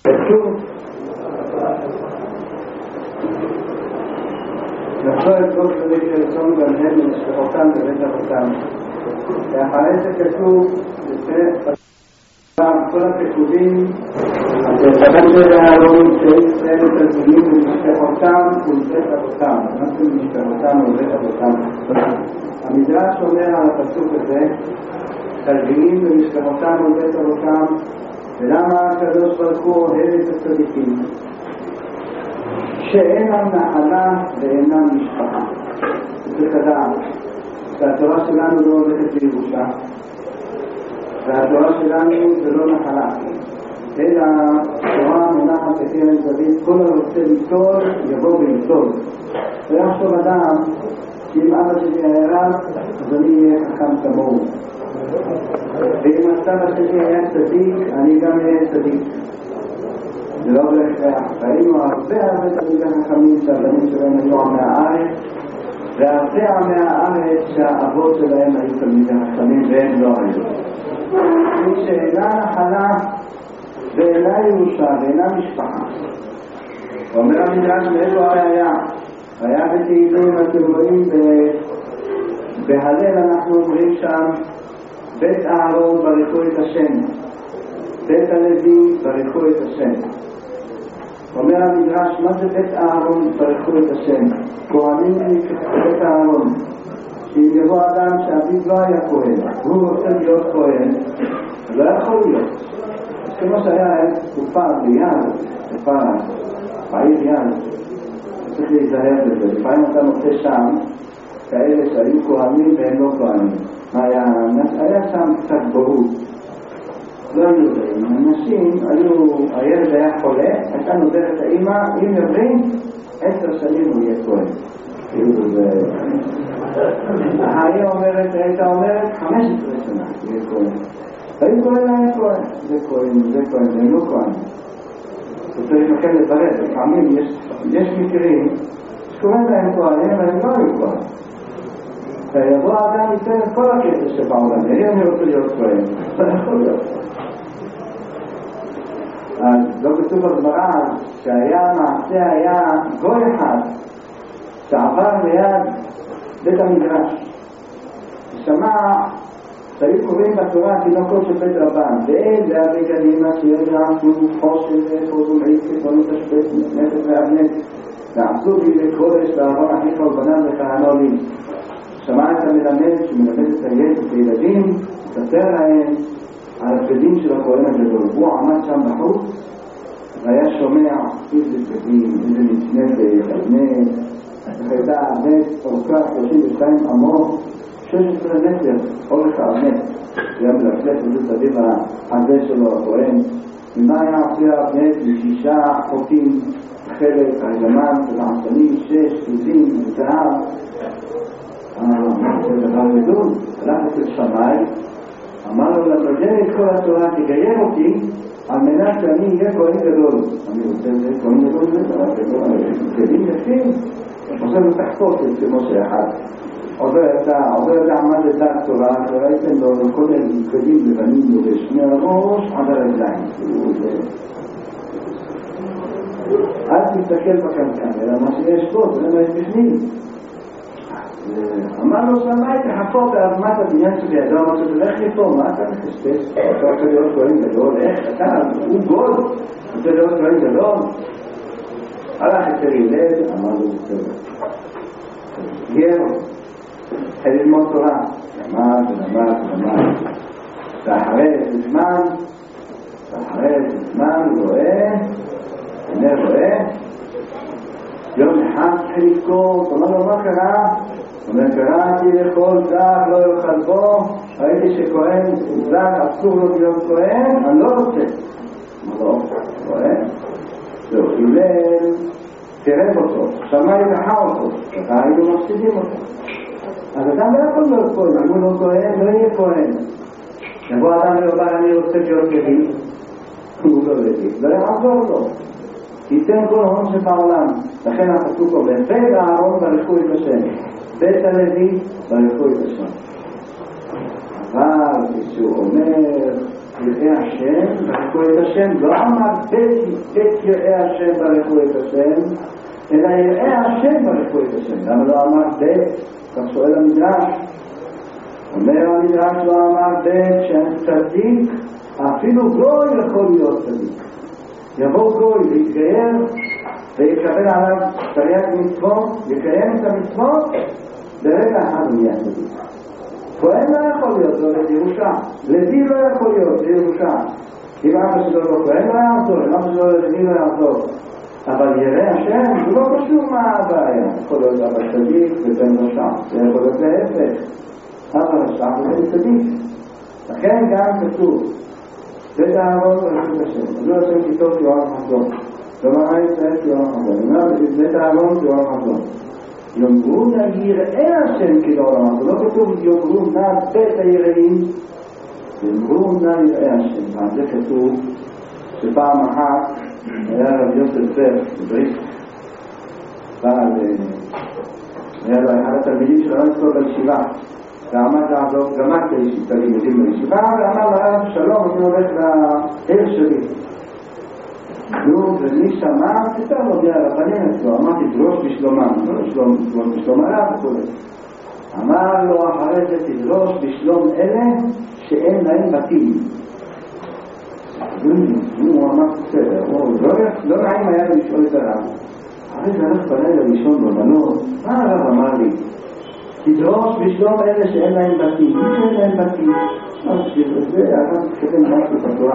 כתוב נפלו את כל כדי שרצון גם הם למשפחותם בבית אבותם. ואחרי זה כתוב כל הכתובים השלטון של האלוהים שישראל תלמידים במשפחותם ובבית אבותם. מה זה במשפחותם ובבית אבותם? המדרש אומר על הפסוק הזה תלמידים במשפחותם ובבית אבותם. ולמה הקדוש ברוך הוא אוהב את הצדיקים? שאינם נחלה ואינם משפחה. צריך לדעת שהתורה שלנו לא הולכת לירושה, והתורה שלנו זה לא נחלה, אלא התורה מונחת בקרן דוד, כל הרוצה ליטול יבוא וליטול. ויחשוב אדם שאם אבא שלי היה רב אז אני אהיה חכם כמוהו, ואם הסבא שלי היה צדיק אני גם אהיה צדיק. זה לא הולך כך. ראינו הרבה תלמידי חכמים שהבנים שלהם היו עמי הארץ, והרבה עמי הארץ שהאבות שלהם היו תלמידי חכמים והם לא היו. מי שאינה נחלה ואינה ירושה ואינה משפחה. אומר המדרש מאיפה הראיה? היה בתהילים, אתם רואים בהלל אנחנו אומרים שם בית אהרון ברכו את השם, בית הלוי ברכו את השם. אומר המדרש, מה זה בית אהרון ברכו את השם? כהנים בית אהרון. שאם יבוא אדם שאביו לא היה כהן והוא רוצה להיות כהן, לא יכול להיות. אז כמו שהיה תקופה ביד, תקופה בעיר יד, צריך להיזהר בזה. לפעמים אתה מוצא שם כאלה שהיו כהנים והם לא כהנים. היה שם קצת בורות, לא היו יודעים. אנשים הילד היה חולה, הייתה נודרת האמא, אם יבין 10 שנים הוא יהיה כהן. ההיא אומרת, הייתה אומרת 15 שנה יהיה כהן. והיא כהן היה כהן, זה כהן, זה כהן, זה לא כהן. זה צריך לכן לברר, לפעמים יש מקרים שקוראים להם כהנים והם לא היו כהן. ויבוא האדם ייתן את כל הכסף שבעולם, אני רוצה להיות כהן, זה יכול להיות. אז לא כתוב בגמרא שהיה מעשה, היה גוי אחד שעבר ליד בית המדרש ושמע שהיו קוראים בתורה תינוקות של בית רבן ואלה הבגדים אשר יעשו חושן וחוזו עסק ונתשבץ נפת ואבנת ועשו בידי קודש ואהרון אחיך ובניו וכהנולים. שמע את המלמד שמלמד את הילדים, מספר להם על הבגדים של הכהן הגדול. הוא עמד שם בחוץ והיה שומע איזה בגדים, איזה מצנפת, אבנת, הייתה אבנת אורכה 32 אמות, 16 מטר אורך האבנת. זה היה מלפלף וזה סביב החזה שלו הכהן. ומה היה עושה האבנת? ב6 חוטים, חלק, הגמל, ולעשנים, 6 עזים, זהב. זה דבר גדול. הלך אצל שמאי, אמר לו לבדל את כל התורה, תגייר אותי על מנת שאני אהיה כהן גדול. אני רוצה להיות כהן גדול, זה דבר גדול, כלים יפים. עושה לו תחתות אצל משה אחד. עובר את העמד את התורה, וראיתם לו כל כלים לבנים לו בשני הראש עד הרגליים. אל תסתכל בקנקן, אלא מה שיש פה, זה מה יש בפנים. אמר לו שמאי, תחפור באדמת הבניין שלי, אדם אמר שזה לך לפה, מה אתה מחשבש? אתה רוצה להיות כהן גדול? איך? אתה, הוא גול, רוצה להיות כהן גדול? הלך אצל ילד, אמר לו בסדר. גר, התחיל ללמוד תורה, למד. ואחרי איזה זמן, הוא רואה, יום אחד התחיל לבכות, אמר לו מה קרה? קראתי לכל זר לא יאכל בו, ראיתי שכהן זר אסור לו להיות כהן, אני לא רוצה. אמר לו, כהן? זהו, הלל תרב אותו, שמאי דחה אותו, אתה היינו מפסידים אותו. אז אדם לא יכול להיות כהן, אם הוא לא כהן, לא יהיה כהן. יבוא אדם ואומר, אני רוצה להיות לוי, הוא לא לוי, לא יעזור לו. ייתן כל הון שבעולם. לכן הפסוק אומר, בית אהרון ברכו את השם, בית הלוי ברכו את השם. אבל כשהוא אומר יראה השם ברכו את השם, לא אמר בית יראה השם ברכו את השם, אלא יראה השם ברכו את השם. למה לא אמר בית? כך שואל המדרש. אומר המדרש לא אמר בית שהצדיק, אפילו גוי יכול להיות צדיק. יבוא גוי ויתגייר ויקבל עליו תרי"ג מצוות, יקיים את המצוות, ברגע אחד הוא יהיה צדיק. כהן לא יכול להיות, זה הולך ירושה. לוי לא יכול להיות, זה ירושה. אם אבא שלו לא כהן לא יעזור, אם אבא שלו לוי לא יעזור. אבל יראה השם, זה לא קשור מה הבעיה. יכול להיות אבא צדיק ובן רשע. זה יכול להיות להפך. אבא רשע ובן צדיק. לכן גם כתוב, בית אהרון ברכות השם. עזו השם כיתות יואר חזון. כלומר, ישראל יואר חזון. בית אהרון יואר חזון. יאמרו נא יראה השם כדעולם. זה לא כתוב יאמרו נא בית היראים. יאמרו נא יראה השם. אז זה כתוב שפעם אחת היה רב יוסף פרץ בבריסק. היה לו אחד התלמידים שלו אצלו בישיבה. ועמד לעזוב גם את תלמידים בישיבה, ואמר לרב שלום, אני הולך לעיר שלי. ומי שמע, פתאום הודיע לפנים אצלו, אמרתי, תדרוש בשלומם, תדרוש בשלום הרב וכו'. אמר לו אחרי זה, תדרוש בשלום אלה שאין להם בתים. הוא אמר בסדר, לא נעים היה לו לשאול את הרב. אחרי זה הלך בלילה לישון בבנות, מה הרב אמר לי? תדרוש בשלום אלה שאין להם בתים. מי שאין להם בתים? זה הרב כתב משהו בתורה,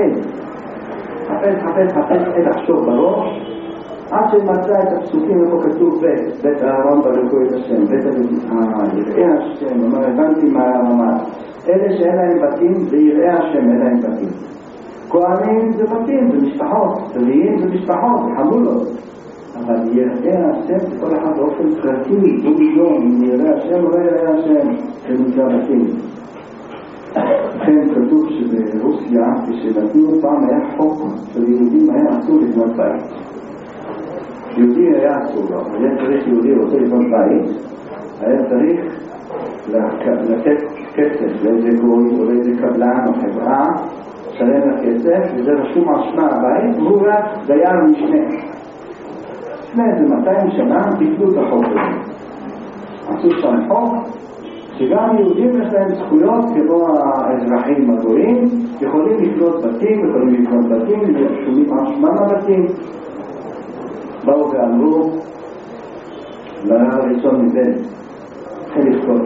חפש לחשוב בראש עד שמצא את הפסוקים איפה כתוב בית אהרון ברכו את השם, בית יראה השם. אומר, הבנתי מה הרב. אלה שאין להם בתים זה יראה השם, אין להם בתים. כהנים זה בתים, זה משפחות, צביים זה משפחות, זה חמולות. אבל יראה השם זה כל אחד באופן פרטי, דו-ביום, אם יראה השם או לא יראה השם, זה נקרא בתים. לכן כתוב שברוסיה, כשנתנו פעם היה חוק שליהודים היה אסור לבנות בית. יהודי היה אסור לו, היה צריך יהודי רוצה לבנות בית, היה צריך לתת כסף לאיזה גוי או לאיזה קבלן או חברה, שלם לכסף, וזה רשום על שמה הבית, והוא רק דייר משנה. לפני איזה 200 שנה ביטלו את החוק הזה. עשו שם חוק שגם יהודים יש להם זכויות כמו האזרחים הגויים, יכולים לקנות בתים, רשומים על שמם הבתים. באו ואמרו לראשון מבן, התחיל לבכות.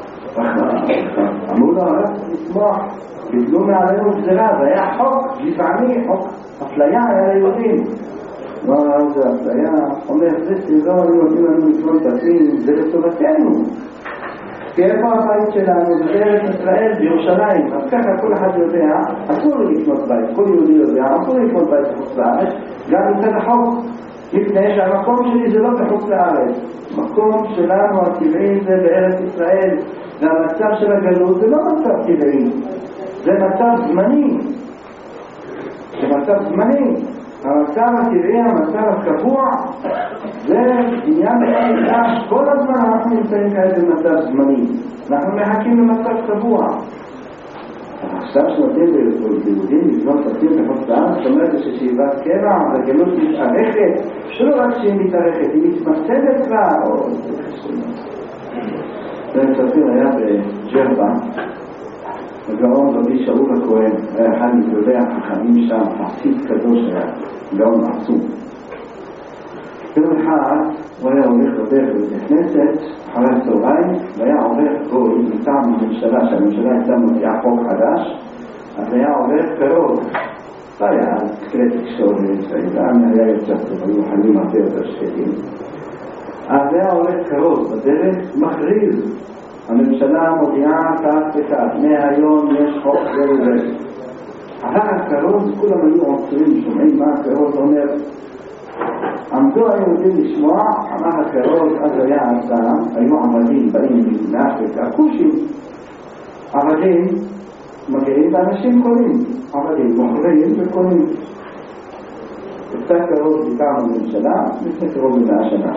אמרו לו, רק לשמוח, ביטלו מעלינו גזירה, זה היה חוק גזעני, חוק אפליה היה ליהודים. מה זה אפליה? אומר, זה לא נותנים לנו לקנות בתים, זה לטובתנו. כי איפה הבית שלנו? זה בארץ ישראל, בירושלים. אז ככה כל אחד יודע, אסור לקנות בית, כל יהודי יודע, אסור לקנות בית בחוץ לארץ, גם מצד החוק. לפני שהמקום שלי זה לא בחוץ לארץ. המקום שלנו הטבעי זה בארץ ישראל, והמצב של הגלות זה לא מצב טבעי, זה מצב זמני. זה מצב זמני. המצב הטבעי, המצב הקבוע, זה עניין מקדש. כל הזמן אנחנו נמצאים כאלה במצב זמני. אנחנו מחכים למצב קבוע. עכשיו שנותנים ליהודים לבנות בתים בחוץ לארץ, זאת אומרת ששאיבת קבע, הגלות מתארכת, שלא רק שהיא מתארכת, היא מתמסדת כבר, או זה חשוב. זה מספר היה בג'רבה, הגאון רבי שאול הכהן, היה אחד מגדולי החכמים שם, חסיד קדוש היה, גאון עצום. יום אחד הוא היה הולך בדרך בבית הכנסת, אחרי הצהריים, והיה עובר גוי מטעם הממשלה, שהממשלה הייתה מוציאה חוק חדש, אז היה עובר קרוב. לא היה כלי תקשורת, והעידן היה יותר טוב, היו חיים הרבה יותר שקטים. אז היה עובר קרוב בדרך, מכריז. הממשלה מודיעה כך וכך, מהיום יש חוק זה וזה. אחר הקרוב, כולם היו עוצרים, שומעים מה הקרוב אומר. עמדו היהודים לשמוע, אמר הקרוב, אז היה אדם, היו עבדים, באים מאפריקה, כושים. עבדים מגיעים ואנשים קונים, עבדים מוכרים וקונים. קצת קרוב ביקרנו בממשלה, לפני קרוב ל100 שנה.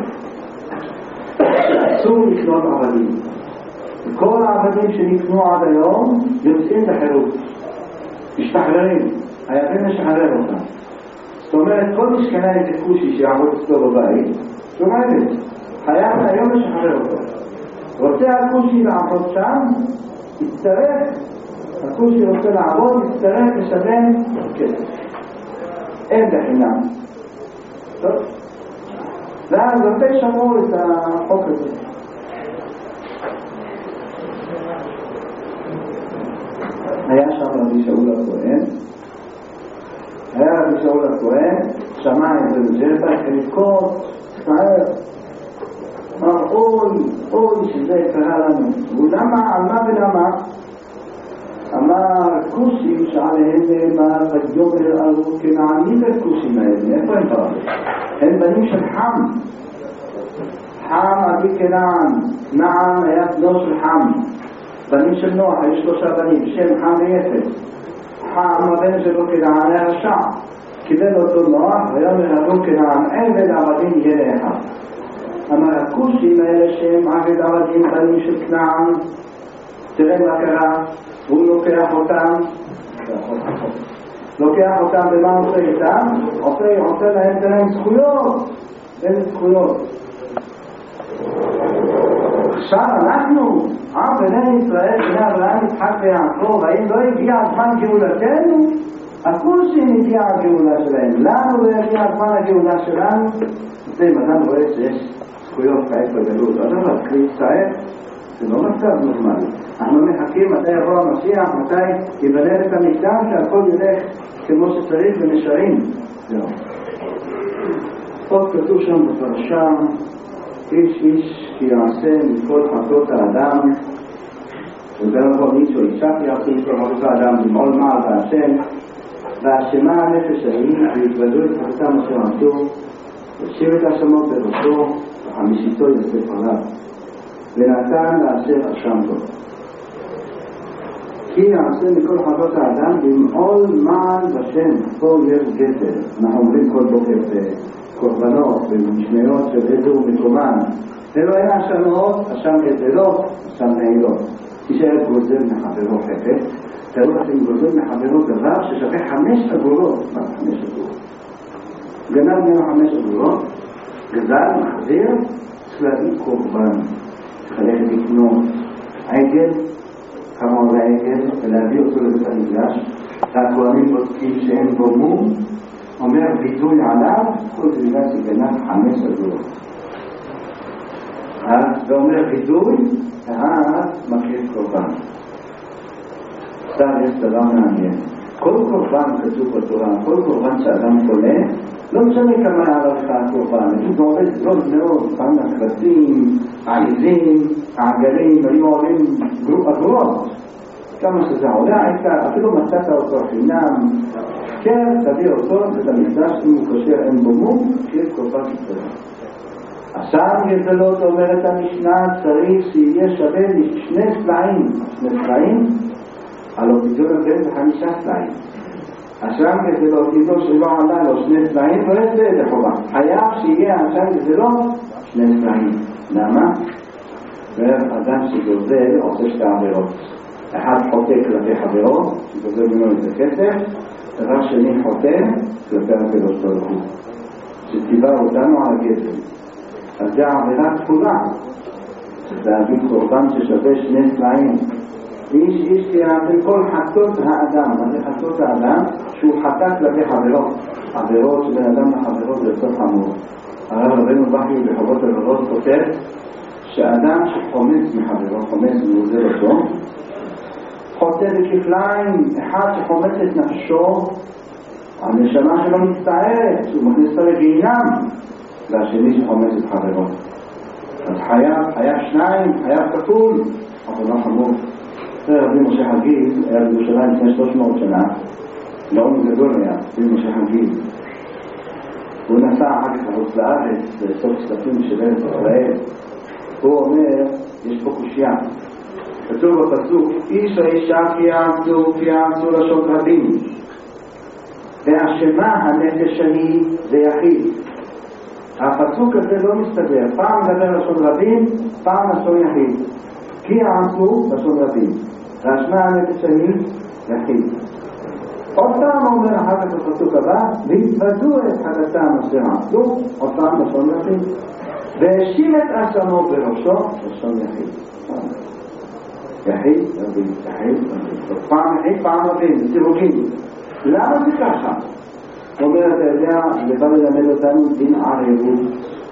אסור לקנות עבדים. וכל העבדים שנקנו עד היום יוצאים לחירות. משתחררים, חייבים לשחרר אותם. זאת אומרת, כל מי שקנה איזה קושי שיעבוד אצלו בבית, שומעת, חייב היום לשחרר אותו. רוצה הקושי לעבוד שם, יצטרך, הקושי רוצה לעבוד, יצטרך לשלם כסף. אין בחינם. טוב. ואז הרבה שמעו את החוק הזה. היה שם רבי שאול הכהן, רבי שאול הכהן, שמע את זה בג'רבה, כנבכות, תפאר, אמר אוי שזה קרה לנו. ולמה, על מה ולמה? אמר כושים שעליהם נאמר ויאמר אלו כנענים בכושים האלה. איפה הם באו? הם בנים של חם. חם אבי כנען, נען היה בנו של חם. בנים של נוח, היו 3 בנים, שם חם ויפת. חם הבן שלו כנען היה רשע. קיבל אותו נוח ויאמר אלו כנען עבד עבדים יהיה לאחד. אמר הכושים האלה שהם עבד עבדים בנים של כנען, תראה מה קרה. הוא לוקח אותם, ומה עושה איתם? עושה להם זכויות, אין זכויות. עכשיו אנחנו, בני ישראל, בני אברהם, יצחק ויעקב, האם לא הגיע הזמן גאולתנו? הכושים הגיע הגאולה שלהם. לנו לא הגיע הזמן הגאולה שלנו? זה אם אדם רואה שיש זכויות כעת בגלות, אבל כלי ישראל זה לא מצב נורמלי. אנחנו מחכים מתי יבוא המשיח, מתי יבנה את המקדש, שהכל ילך כמו שצריך ונשארים. זהו. עוד כתוב שם בפרשה, איש כי יעשה מכל חטאות האדם, וגם פה מישהו אישה כי יעשה מכל חטאות האדם, למעול מעל בהשם, והאשמה הנפש ההיא, ויתוודו את חטאתם אשר עשו, ושיר את האשמות בראשו, וחמישיתו יוסף עליו, ונתן לאשר אשם בו. כי יעשה מכל חטאות האדם למעול מעל בשם. פה יש גזל, אנחנו אומרים כל בוקר בקורבנות ובמשניות שבאיזו מקומן, ולא היה אשמות, אשם גזלות, אשם נעילות. תישאר גוזל מחברו חפץ, תראו לכם גוזל מחברו דבר ששווה 5 אגורות. מה 5 אגורות? גנב ממנו 5 אגורות, גזל, מחזיר, צריך להביא קורבן, צריך ללכת לקנות עגל, כמה עולה עגל, ולהביא אותו לבית המקדש. והכהנים בודקים שאין בו מום, אומר וידוי עליו, כל זה בגלל שגנב 5 אגורות. אז ואומר וידוי, ואז מקריב קורבן. עכשיו יש דבר מעניין. כל קורבן כתוב בתורה, כל קורבן שאדם חולה, לא משנה כמה היה לך הקורבן, זה עובד זול מאוד, פעם הכבשים, העיזים, העגלים, היו עולים אגורות. כמה שזה עולה, אפילו מצאת אותו חינם, כן, תביא אותו, ואת המקדש, אם הוא כשר אין בו מום, שיהיה קורבן כתוב. עכשיו גזלות אומרת המשנה, צריך שיהיה שווה ל2 סלעים. 2 סלעים, הלא בידור הבן ב5 סלעים. עכשיו גזלות ידעו שלא עלה לו 2 סלעים, לא יצא את החובה. חייב שיהיה עכשיו גזלות 2 סלעים. למה? ואדם שגוזל עושה 2 עבירות. אחד חוטא כלפי חברו, שגוזל ממנו את הכסף, דבר שני חוטא כלפי הקדוש ברוך הוא, שציווה אותנו על הגזל. אז זה העבירה כפולה, צריך להביא קורבן ששווה 2 סלעים. איש כי יעשה כל חטאות האדם. מה זה חטאות האדם? שהוא חטא כלפי חברו. עבירות שבין אדם לחברו זה סוף חמור. הרב רבנו בכי בחובות הלבבות כותב שאדם שחומץ מחברו, חומץ ומוזל אותו, חוטא בכפליים. אחד שחומץ את נפשו, הנשמה שלו מצטערת, הוא מכניס אותו לגיהינום, והשני שחומץ את חברו. אז חייב 2, חייב כפול, אבל לא חמור. זה רבי משה חגיל, היה בירושלים לפני 300 שנה, גאון גדול היה, רבי משה חגיל. הוא נסע אחר כך לחוץ לארץ, בסוף כספים של ארץ ישראל. הוא אומר, יש פה קושיה. כתוב בפסוק, איש האישה כי יעשו לשון רבים. ואשמה הנפש ההיא זה יחיד. הפסוק הזה לא מסתדר, פעם מדבר לשון רבים, פעם לשון יחיד. כי יעשו לשון רבים. ואשמה הנפש ההיא יחיד. עוד פעם אומר אחר כך בפסוק הבא, והתוודו את חטאתם אשר עשו, עוד פעם לשון יחיד, והאשים את אשמו בראשו, לשון יחיד. יחיד, פעם יחיד, פעם רבים, סירוגים. למה זה ככה? הוא אומר, אתה יודע, זה בא ללמד אותנו דין ערבות.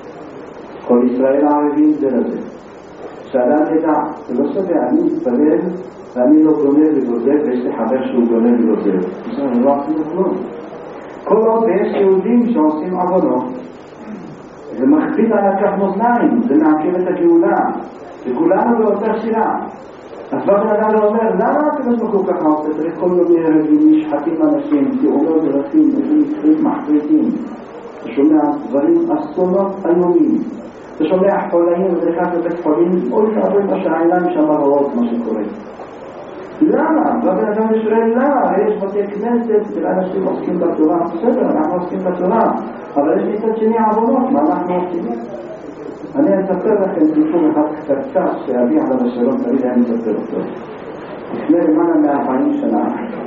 כל ישראל הערבים זה לזה. שאדם ידע, זה לא שווה, אני מתפלל ואני לא גונב וגוזב, ויש לי חבר שהוא גונב וגוזב. זה לא עשינו כלום. כל עוד יש יהודים שעושים עוונות, זה מכביד על הכף מאזניים, זה מעכב את הגאולה, וכולנו באותה שירה. אז בן אדם לא אומר, למה הקדוש ברוך הוא ככה עושה? צריך כל מיני רגעים, נשחטים אנשים, תאונות דרכים, מקרים מחרידים. אתה שומע דברים, אסונות איומים. אתה שומע חולאים ודרכת בבית חולים, אוי שעבוד בשעיניים שם רואות מה שקורה. למה? בן אדם שואל למה? יש בתי כנסת ואנשים עוסקים בתורה. בסדר, אנחנו עוסקים בתורה, אבל יש מצד שני עוונות, מה אנחנו עושים? אני אספר לכם סיפור אחד קצת שאבי עליו השלום תמיד היה מספר אותו. לפני למעלה מ40 שנה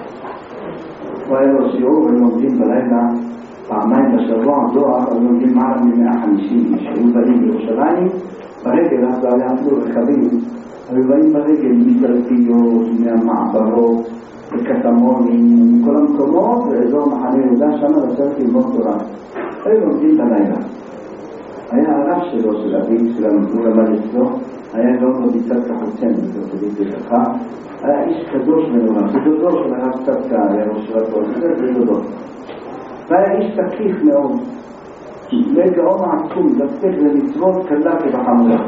הוא היה לו שיעור ולומדים בלילה פעמיים בשבוע דואר, ולומדים מעלה מ150 שהיו באים בירושלים ברגל, אז היה אפילו רכבים, היו באים ברגל מתלפיות, מהמעברות, מקטמונים, מכל המקומות, באזור מחנה יהודה שם לשבת ללמוד תורה. היו לומדים בלילה. היה הרב שלו, של אביו, של המקור למד אצלו, היה לא מודיצת כחוצן, היה איש קדוש מנורא, בדודו של הרב צדקה, היה ראש רבו, זה בדודו. והיה איש תקיף מאוד, וגאון עצום, דפק למצוות קלה כבחמורה.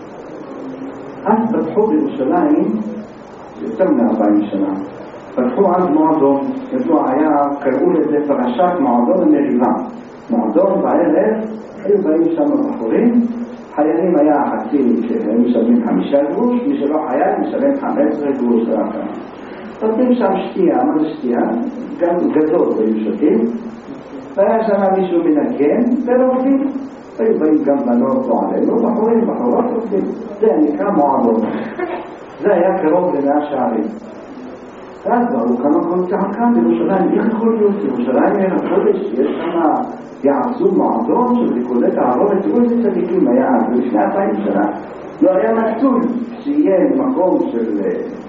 אז פתחו בירושלים, יותר מ40 שנה, פתחו אז מועדון, קראו לזה פרשת מועדון המריבה. מועדון בערב, היו באים שם בחורים, חיילים היה חצי שהם משלמים 5 גרוש, מי שלא חייל משלם 15 גרוש. נותנים שם שתייה, מה זה שתייה? גם גדול היו שותים, והיה שם מישהו מנגן ורוקדים. היו באים גם בנות או עלינו, בחורות רוקדים. זה נקרא מועדון. זה היה קרוב ל100 שערים. ואז באו כמה כל צעקה בירושלים, איך יכול להיות? ירושלים היה חודש, יש שם יעשו מועדון של ריקודי תערובת, תראו איזה צדיקים היה אז, לפני 2000 שנה. לא היה מצול שיהיה מקום של...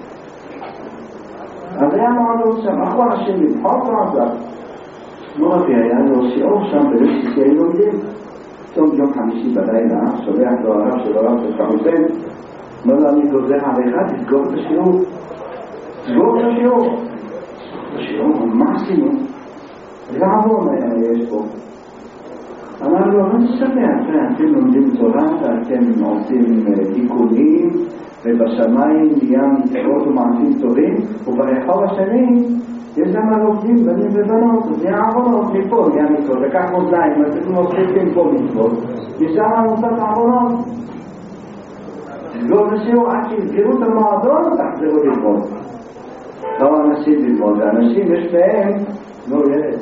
אז היה מועדון שם, אחו אנשים לבחור ועזר. לא רבי היה לו שיעור שם בלשתי הילומדים. יום חמישי בלילה, שולח לו הרב של הרב של כחוסן, אומר לו, אני גוזר עליך, תסגור את השיעור. תסגור את השיעור. השיעור, מה עשינו? זה עוון יש פה. אמר לו, מה שווה? אתם לומדים תורה, ואתם עושים תיקונים, ובשמיים נהיה מצוות ומעשים טובים, וברחוב השני יש גם עובדים, בנים ובנות, זה עוונות מפה, נהיה מצוות, לקח מוזליים, אתם מוסיפים פה מצוות, נשאר מוסת עוונות. תסגור לשיעור עד שיסגרו את המועדון, תחזרו ללמוד. לא אנשים ללמוד, האנשים יש בהם, לא ילד.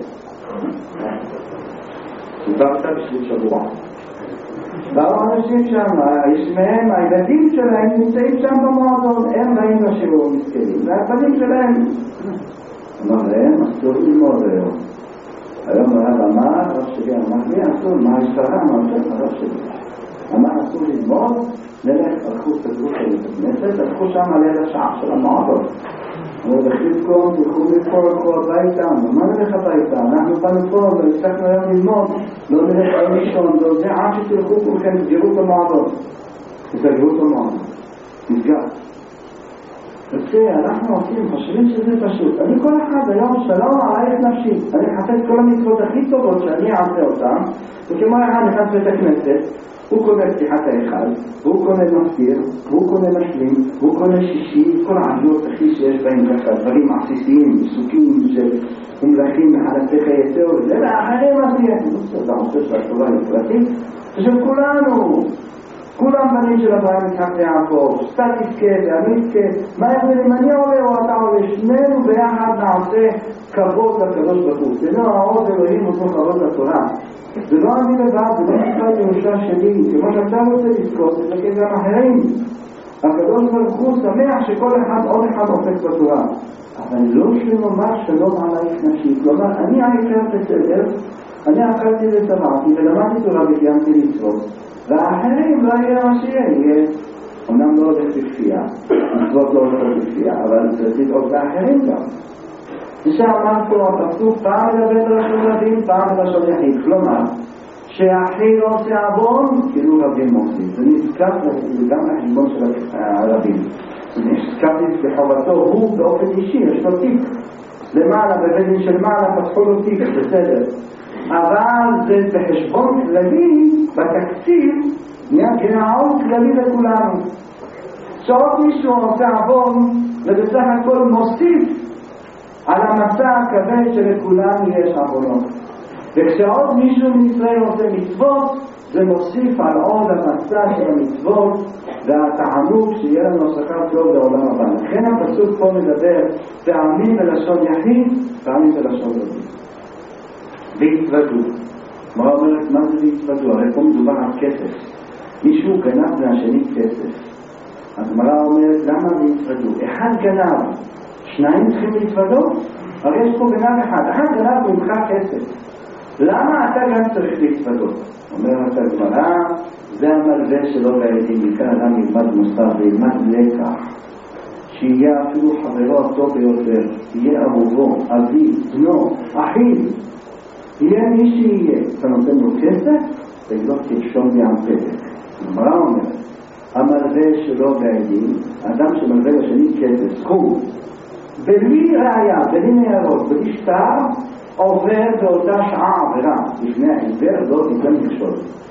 דיברת בשביל שבוע. באו אנשים שם, יש מהם, הילדים שלהם נמצאים שם במועדון, הם באים לשיעור מסכנים, והילדים שלהם אמר להם, אסור ללמוד היום. היום הרב אמר, הרב שלי אמר לי, אסור, מה יש קרה? אמר הרב שלי. אמר, אסור ללמוד, נלך, הלכו סגרו של הכנסת, הלכו שם על יד השעה של המועדון. אמרו, תחליטכם, תלכו מפה הביתה, מה נלך הביתה? אנחנו באנו פה, והצלחנו היום ללמוד, לא נלך על ראשון, לא זה עד שתלכו כולכם, תסגרו את המועדון. תסגרו את המועדון. נסגר. אנחנו עושים, חושבים שזה פשוט. אני כל אחד היום שלום עלייך נפשי. אני מחפש כל המצוות הכי טובות שאני אעשה אותם, וכמו אחד נכנס בית הכנסת, הוא קונה פתיחת האחד, הוא קונה מפתיר, הוא קונה משלים, הוא קונה שישי, כל העדות הכי שיש בהם ככה, דברים עסיסיים, סוכים של מלכים מחלפי חיי תיאור, זה לאחרים עשייה. זה עושה של התורה לפרטית, ושל כולנו. כולם בנים של אברהם יצחק ויעקב, סתה תזכה ואני תזכה, מה יחד אם אני עולה או אתה עולה, שנינו ביחד נעשה כבוד לקדוש ברוך הוא. זה לא העוז אלוהים אותו כבוד לתורה. זה לא אני לבד, זה לא מצוות ירושה שלי, כמו שאתה רוצה לזכות, זה גם אחרים. הקדוש ברוך הוא שמח שכל אחד עוד אחד הופך בתורה, אבל לא שנאמר שלום עלייך נפשי. כלומר, אני העיקר בסדר, אני אכלתי וצבעתי ולמדתי תורה וקיימתי מצוות, והאחרים לא יהיה מה שיהיה. אמנם לא הולך בכפייה, מצוות לא הולכות בכפייה, אבל צריך לדאוג לאחרים גם. ושאמר פה הפסוק, פעם מדבר בלשון רבים, פעם בלשון יחיד. כלומר, שהאחי לא עושה עוון, כאילו רבים עושים. זה נזכר גם לחשבון של הרבים. נזכרתי בחובתו, הוא באופן אישי, יש לו תיק. למעלה, בבית של מעלה, פתחו לו תיק, בסדר. אבל זה בחשבון כללי, בתקציב, נהיה גירעון כללי לכולנו. שעוד מישהו עושה עוון, ובסך הכל מוסיף על המסע הכבד שלכולם יש עוונות. וכשעוד מישהו מישראל עושה מצוות, זה מוסיף על עוד המסע של המצוות והתענוג שיהיה לנו שכר טוב בעולם הבא. לכן הפסוק פה מדבר פעמים בלשון יחיד, פעמים בלשון רבים. והתוודו. מה אומרת? מה זה והתוודו? הרי פה מדובר על כסף. מישהו גנב מהשני כסף. הגמרא אומרת, למה והתוודו? אחד גנב, שניים צריכים להתוודות? הרי יש פה גנב אחד גנב ממך כסף. למה אתה גם צריך להתוודות? אומרת הגמרא, זה המלווה שלא בעדים, מכאן אדם ילמד מוסר וילמד לקח, שיהיה אפילו חברו הטוב ביותר, יהיה אהובו, אבי, בנו, אחיו, יהיה מי שיהיה. אתה נותן לו כסף, ולא תרשום בים פתק. הגמרא אומרת, המלווה שלא בעדים, אדם שמלווה לשני כסף, סכום, בלי ראיה, בלי ניירות, בלי שטר, עובר באותה שעה עבירה. לפני העיוור לא תיתן מכשול.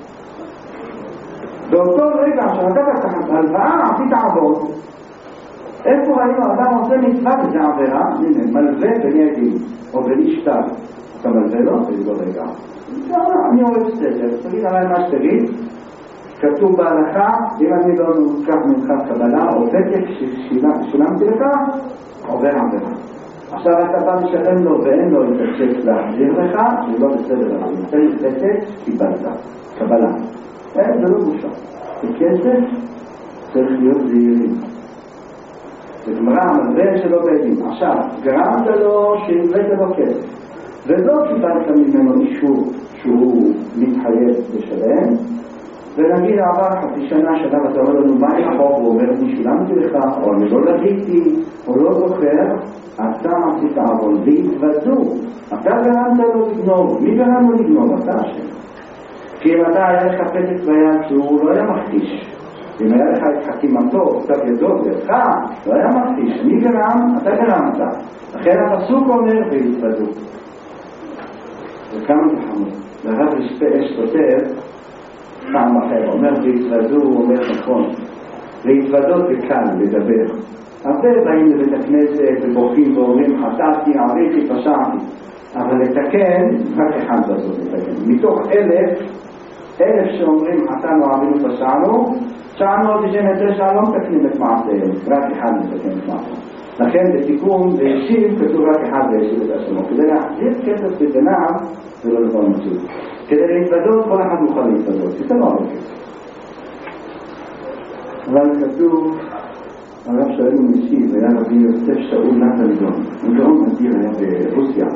באותו רגע שנתת את ההלוואה, עשית עבוד. איפה ראינו אדם עושה מצווה וזה עבירה? הנה, מלווה בלי עדים, או בלי שטר. אתה מלווה לו? זה לא רגע. אני אוהב סדר, תגיד עליי מה שתגיד. כתוב בהלכה, אם אני לא נזכח ממך קבלה או פתק ששילמתי לך, עובר עבירה. עכשיו אתה בא משלם לו ואין לו את הצ'ק להחזיר לך, זה לא בסדר, אבל נותן פתק, קיבלת, קבלה. זה לא בושה. בכסף צריך להיות זהירים. זה גמרא, המלווה שלא בעדים. עכשיו, גרמת לו שהבאת לו כסף, ולא קיבלת ממנו אישור שהוא מתחייב לשלם, ונגיד עבר חצי שנה ואתה אומר לנו מה עם החוק, הוא אומר אני שילמתי לך, או אני לא לגיתי, או לא זוכר, אתה עשית עוון, והתוודו. אתה גרמת לו לגנוב. מי גרם לו לגנוב? אתה אשם. כי אם אתה היה לך פתק ביד שהוא לא היה מכתיש, אם היה לך את חתימתו, כתב ידו בידך, לא היה מכתיש. מי גרם? אתה גרמת. לכן הפסוק אומר והתוודו. וכמה זה חמור. והרב אש כותב פעם אחר, אומר והתוודו, הוא אומר נכון. להתוודות בקל, לדבר. הרבה באים לבית הכנסת ובוכים ואומרים חטאתי, עריתי, פשעתי. אבל לתקן, רק אחד בזאת לתקן. מתוך 1,000 שאומרים חטאנו, ערינו, פשענו, 999 לא מתקנים את מעשיהם, רק אחד מתקן את מעשיהם. לכן בתיקון וישיב כתוב רק אחד וישיב את השמו. כדי להחזיר כסף בגנב זה לא דבר מצוי. כדי להתוודות כל אחד מוכן להתוודות, כי זה לא הרבה כסף. אבל כתוב, הרב שואל ומשיב, היה רבי יוסף שאול נטלדון, הוא גאון אדיר היה ברוסיה.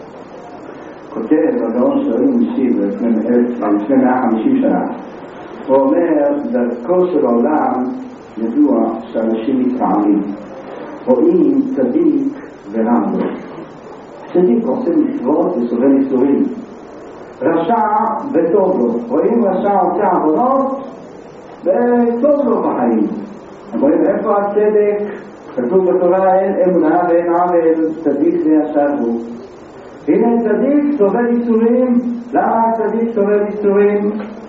כותב הגאון שואל ומשיב לפני 150 שנה. הוא אומר, דרכו של העולם ידוע שאנשים מתרעמים. רואים צדיק ורם לו. צדיק עושה מצוות וסובל איסורים. רשע וטוב לו. רואים רשע עושה עוונות וטוב לו בחיים. רואים איפה הצדק? כתוב בתורה אין אמונה ואין עוול, צדיק וישר הוא. הנה צדיק סובל איסורים. למה הצדיק סובל איסורים?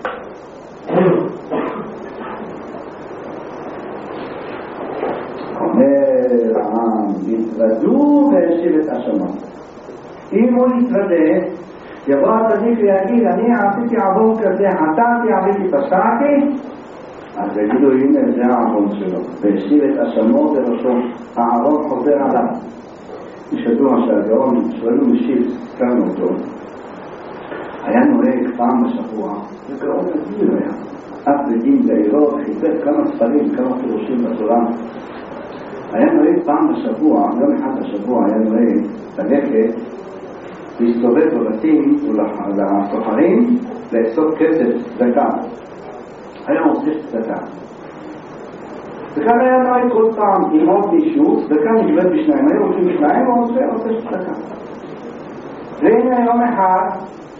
אומר העם, יתוודו והשיב את השמה. אם הוא יתוודה, יבוא הצדיק ויגיד, אני עשיתי עוון כזה, חטאתי, עשיתי, פשעתי, אז יגידו, הנה זה העוון שלו, והשיב את השמו בראשו, העוון חוזר עליו. ישדוע שהגאון שואל ומשיב, סקרנו אותו, היה נוהג פעם בשבוע, זה גאון אדיר היה. אף בדין בעירו, חיפש כמה ספרים, כמה פירושים בתורה. היה נראה פעם בשבוע, יום אחד בשבוע, היה נראה ללכת, להסתובב בבתים ולסוחרים, לאסוף כסף צדקה. היה עושה צדקה. וכאן היה נראה כל פעם עם עוד מישהו, צדקה נגלת בשניים, היו הולכים בשניים, הוא עושה צדקה. והנה יום אחד,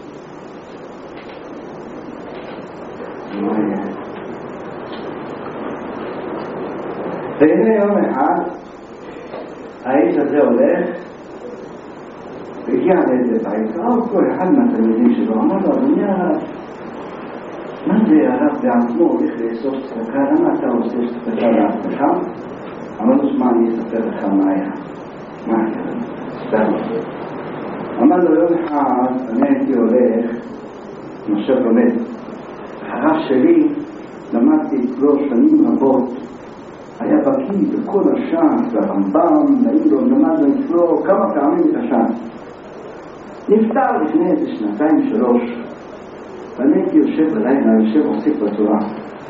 והנה יום אחד האיש הזה הולך והגיע לאיזה בית, כל אחד מהתלמידים שלו אמר לו, אדוני הרב, מה זה הרב בעצמו הולך לאסוף צדקה? למה אתה עושה צדקה לעצמך? אמר לו, שמע, אני אספר לך מה היה. מה היה? סתם. אמר לו, יום אחד אני הייתי הולך, משהו לומד, הרב שלי למדתי אצלו שנים רבות, היה בקיא בכל הש"ס, והרמב"ם, למדנו אצלו כמה פעמים את הש"ס. נפטר לפני איזה 2-3, ואני הייתי יושב בלילה, יושב עוסק בתורה.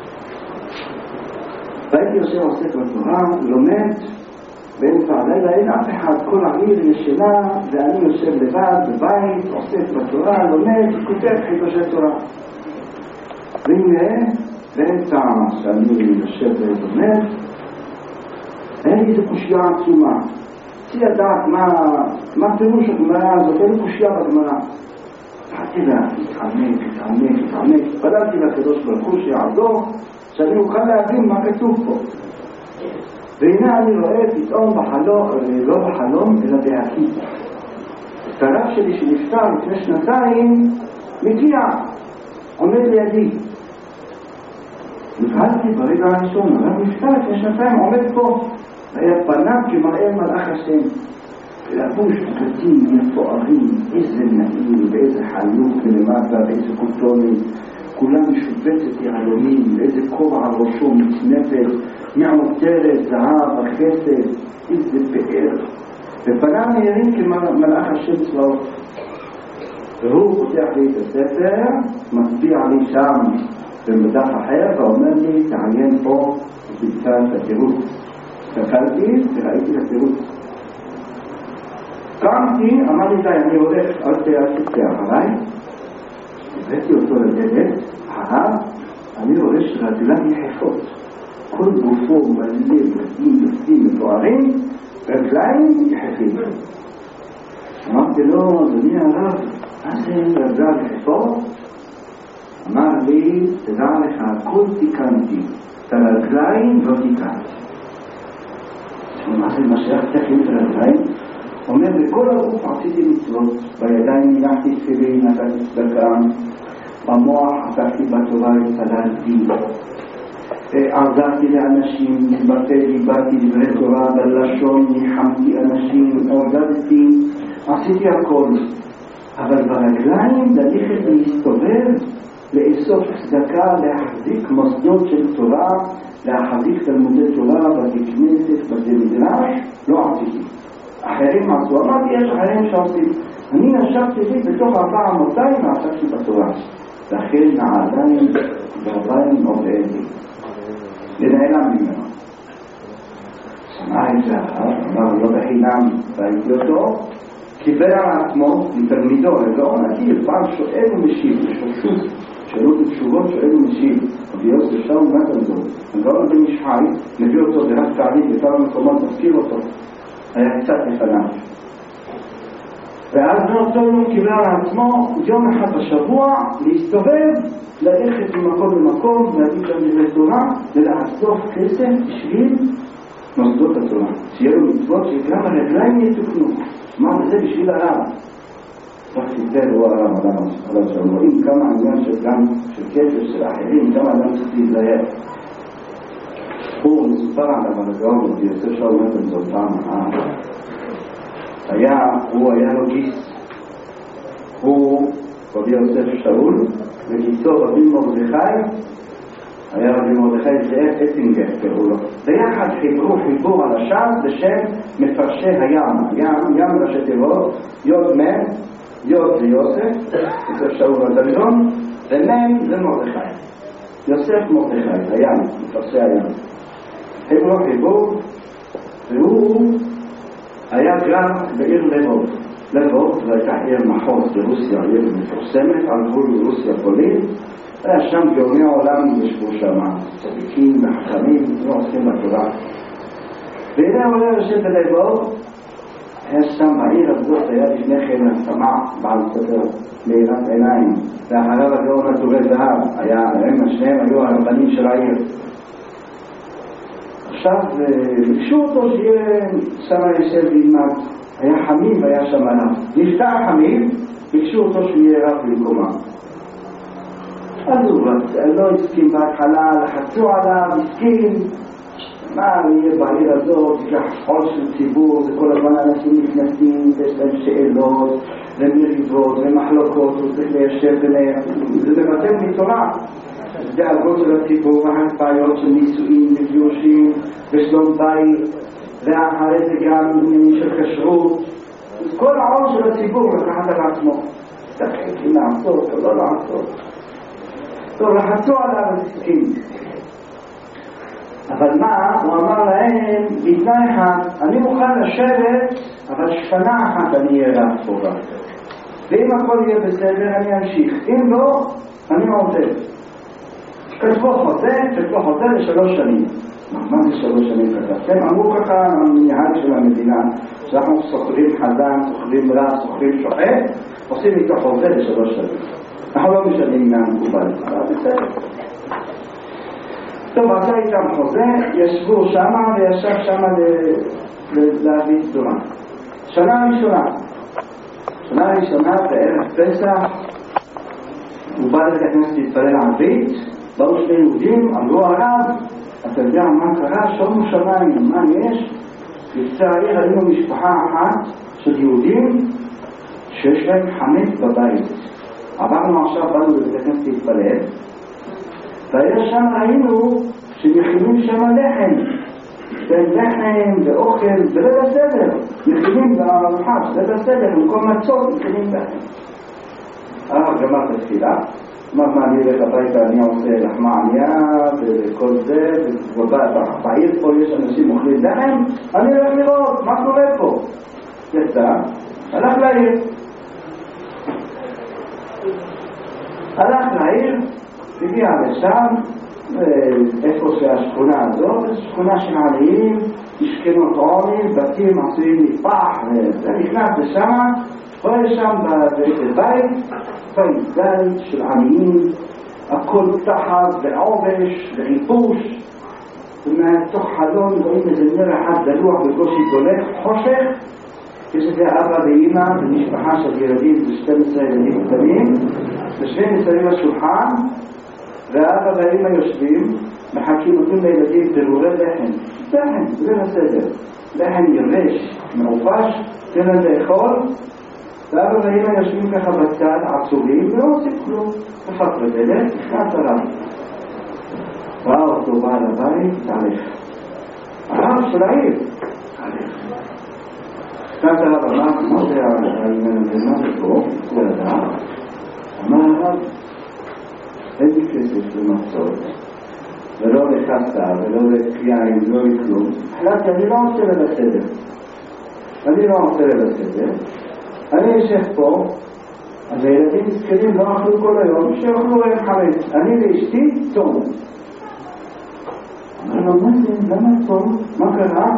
והייתי יושב עוסק בתורה, לומד, באמצע הלילה אין אף אחד, כל העיר ישנה, ואני יושב לבד בבית, עוסק בתורה, לומד, כותב חידושי תורה. והנה, באמצע שאני יושב ולומד, אין לי איזו קושיה עצומה. רציתי לדעת מה פירוש הגמרא הזאת, אין לי קושיה בגמרא. התחלתי להתעמק, התפללתי לקדוש ברוך הוא שיעזור, שאני אוכל להבין מה כתוב פה. והנה אני רואה פתאום בחלום, לא בחלום, אלא בהקיץ. את הרב שלי שנפטר לפני 2 מגיע, עומד לידי. נבהלתי ברגע הראשון, הרב נפטר לפני 2 עומד פה. היה פניו כמראה מלאך השם. לבוש בגדים מפוארים, איזה נעים, ואיזה חלוק ולמטה, ואיזה קוטונים. כולם משובצת יהלומים, ואיזה כובע על ראשו מצנפת, מעוטרת, זהב, הכסף, איזה פאר. ופניו נהירים כמלאך השם צבאות. והוא פותח לי את הספר, מצביע לי שם במדף אחר, ואומר לי, תעיין פה ותמצא את התירוץ. הסתכלתי וראיתי את התירוץ. קמתי, אמר לי, די, אני הולך, אל תצא אחריי. הבאתי אותו לדלת, אני רואה שרגליו יחפות. כל גופו מלא בגדים יפים מפוארים, רגליים יחפים. אמרתי לו, אדוני הרב, מה זה רגליו יחפות? אמר לי, תדע לך, הכל תיקנתי, את הרגליים לא תיקנתי. מה זה מה שייך את הרגליים? אומר, בכל הגוף עשיתי מצוות, בידיים ניחתי תפילין, נתתי צדקה, במוח עסקתי בתורה, התפללתי, עזרתי לאנשים, דיברתי דברי תורה, בלשון, ניחמתי אנשים, עודדתי, עשיתי הכל. אבל ברגליים ללכת להסתובב, לאסוף צדקה, להחזיק מוסדות של תורה, להחזיק תלמודי תורה, בתי כנסת, בתי מדרש, לא עשיתי. אחרים עשו, אמרתי, יש אחרים שעושים. אני ישבתי לי בתוך 400 ועסקתי בתורה. לכן נעליים ועדיין עובדים. לנעלם ממנו. שמע את זה אחר, אמר לא בחינם, ראיתי אותו, קיבל על עצמו מתלמידו, לא נגיד, פעם שואל ומשיב, לשופשות, שאלות ותשובות, שואל ומשיב. רבי יוסף שם ומת על זאת. הגאון בן איש חי, מביא אותו דרך תעלית, בכמה מקומות מזכיר אותו. היה קצת לפניו. ואז באותו יום קיבל על עצמו יום אחד בשבוע להסתובב, ללכת ממקום למקום, להביא גם דברי תורה ולאסוף כסף בשביל מוסדות התורה. שיהיה לו מצוות שגם הרגליים יתוקנו. מה זה בשביל הרב? כך סיפר הוא הרב אדם שלנו. רואים כמה עניין של כסף של אחרים, כמה אדם צריך להיזהר. הוא מסופר עליו על הגאון, ויוסף שאול מת על זאת פעם הוא היה לו גיס. הוא, רבי יוסף שאול, וגיסו רבי מרדכי, היה רבי מרדכי זאב אטינגר, קראו לו. ביחד חיבור על השם בשם מפרשי הים. ים ראשי תיבות, יוד מן, יוד זה יוסף, יוסף שאול הדמיון, ומם זה מרדכי. יוסף מרדכי, הים, מפרסי הים. הם לא חיבור, והוא היה גר בעיר לבוב. לבוב זו הייתה עיר מחוז ברוסיה, עיר מפורסמת על גבול רוסיה-פולין. היה שם גאוני העולם ישבו שם, צדיקים וחכמים, לא עושים בתורה. והנה הוא היה יושב בלבוב, היה שם בעיר הזאת, היה לפני כן הסמ"ע בעל ספר מאירת עיניים, ואחריו הגאון הטורי זהב, הם השניהם היו הרבנים של העיר. עכשיו ביקשו אותו שיהיה שם יושב וילמד, היה חמיב, היה שם עליו. נפטר חמיב, ביקשו אותו שיהיה רב במקומה. אז הוא לא הסכים בהתחלה, לחצו עליו, הסכים. מה יהיה בעיר הזאת, ייקח חול של ציבור, וכל הזמן אנשים נכנסים, ויש להם שאלות, ומריבות, ומחלוקות, וצריך ליישב ביניהם. זה מבטא מתורה. דאגות של הציבור, והבעיות של נישואים וגירושים, ושלום בית, ואחרי זה גם עניינים של כשרות. כל העול של הציבור לקחת על עצמו. תחליטים לעשות או לא לעשות. טוב, לחצו עליו הסכים. אבל מה? הוא אמר להם, בתנאי אחד, אני מוכן לשבת, אבל שנה אחת אני אהיה רב פה. ואם הכל יהיה בסדר, אני אמשיך. אם לא, אני עוזב. כתבו חוזה ל3 שנים. מה זה 3 שנים כתבתם? אמרו ככה המנהג של המדינה, שאנחנו סוחרים חזן, סוחרים רב, סוחרים שוחט, עושים איתו חוזה ל3 שנים. אנחנו לא משנים מהמקובל, אבל בסדר. טוב, עשה איתם חוזה, ישבו שמה וישב שמה להביא תורה. שנה ראשונה בערב פסח, הוא בא לבית הכנסת להתפלל ערבית, באו 2 יהודים, אמרו הרב, אתה יודע מה קרה? שומו שמיים, מה יש? בקצה העיר היינו משפחה אחת של יהודים שיש להם חמץ בבית. עברנו עכשיו, באנו לבית הכנסת להתפלל, והיה שם ראינו שמכינים שם לחם. לחם ואוכל, זה לא בסדר. מכינים בארוחה, זה בסדר, במקום מצות מכינים לחם. גמר את התפילה. מה אני אלך הביתה, אני עושה לחמה ענייה וכל זה, בעיר פה יש אנשים אוכלים לחם, אני הולך לראות מה קורה פה. יצא, הלך לעיר, הגיע לשם, איפה שהשכונה הזאת, שכונה של עניים, משכנות עוני, בתים עשויים מפח, ונכנס לשם, רואה שם בבית, בית של עניים, הכל תחת ועובש ועיבוש, ומתוך חלון רואים איזה נר אחד דלוח בקושי דולק חושך, כשזה אבא ואמא ומשפחה של ילדים ו12 ילדים קטנים, יושבים מסביב לשולחן, והאבא והאמא יושבים, מחכים נותנים לילדים פירורי לחם, זה בסדר, לחם יבש, מעופש, תן להם לאכול, ואבא והאמא יושבים ככה בצד, עצורים, ולא עושים כלום. כפת בדלת, נכנס הרב. ראה אותו בעל הבית, הרב של העיר. נכנס הרב, אמר, מה זה העניין הזה, מה זה פה? הוא ידע. אמר הרב, אין לי כסף למצות, ולא לחסה, ולא לקריין, לא לכלום. החלטתי, אני לא עושה לסדר. אני אשב פה, אז הילדים מסכנים לא אכלו כל היום, שאוכלו הם חמץ. אני ואשתי צום. אמר לו, מה זה? למה צום? מה קרה?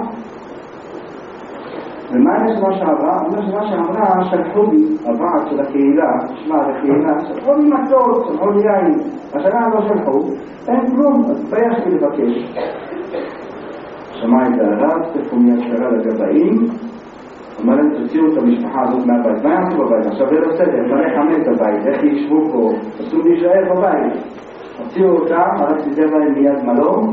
ומה השנה שעברה? השנה שעברה שלחו לי, הוועד של הקהילה, שלחו לי מצות, שלחו לי יין. השנה לא שלחו, אין כלום, אז בייך לי לבקש. שמע את הרב, תפו מהשרה לגבאים, אמר להם, תוציאו את המשפחה הזאת מהבית. מה יעשו בבית? עכשיו זה לא סדר, מלא חמץ בבית, איך ישבו פה? אסור להישאר בבית. הוציאו אותם, הרב סידר להם מיד מלון,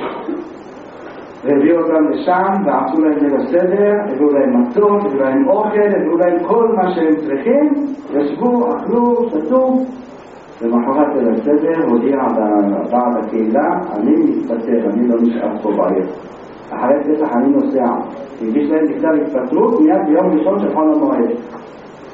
והביאו אותם לשם, ועשו להם ליל הסדר, הביאו להם מצות, הביאו להם אוכל, הביאו להם כל מה שהם צריכים, ישבו, אכלו, שתו, ומחרת ליל הסדר הודיע בעל הקהילה, אני מתפטר, אני לא נשאר פה בעיר. אחרי פסח אני נוסע. הגיש להם מכתב התפטרות מיד ביום ראשון של חול המועד.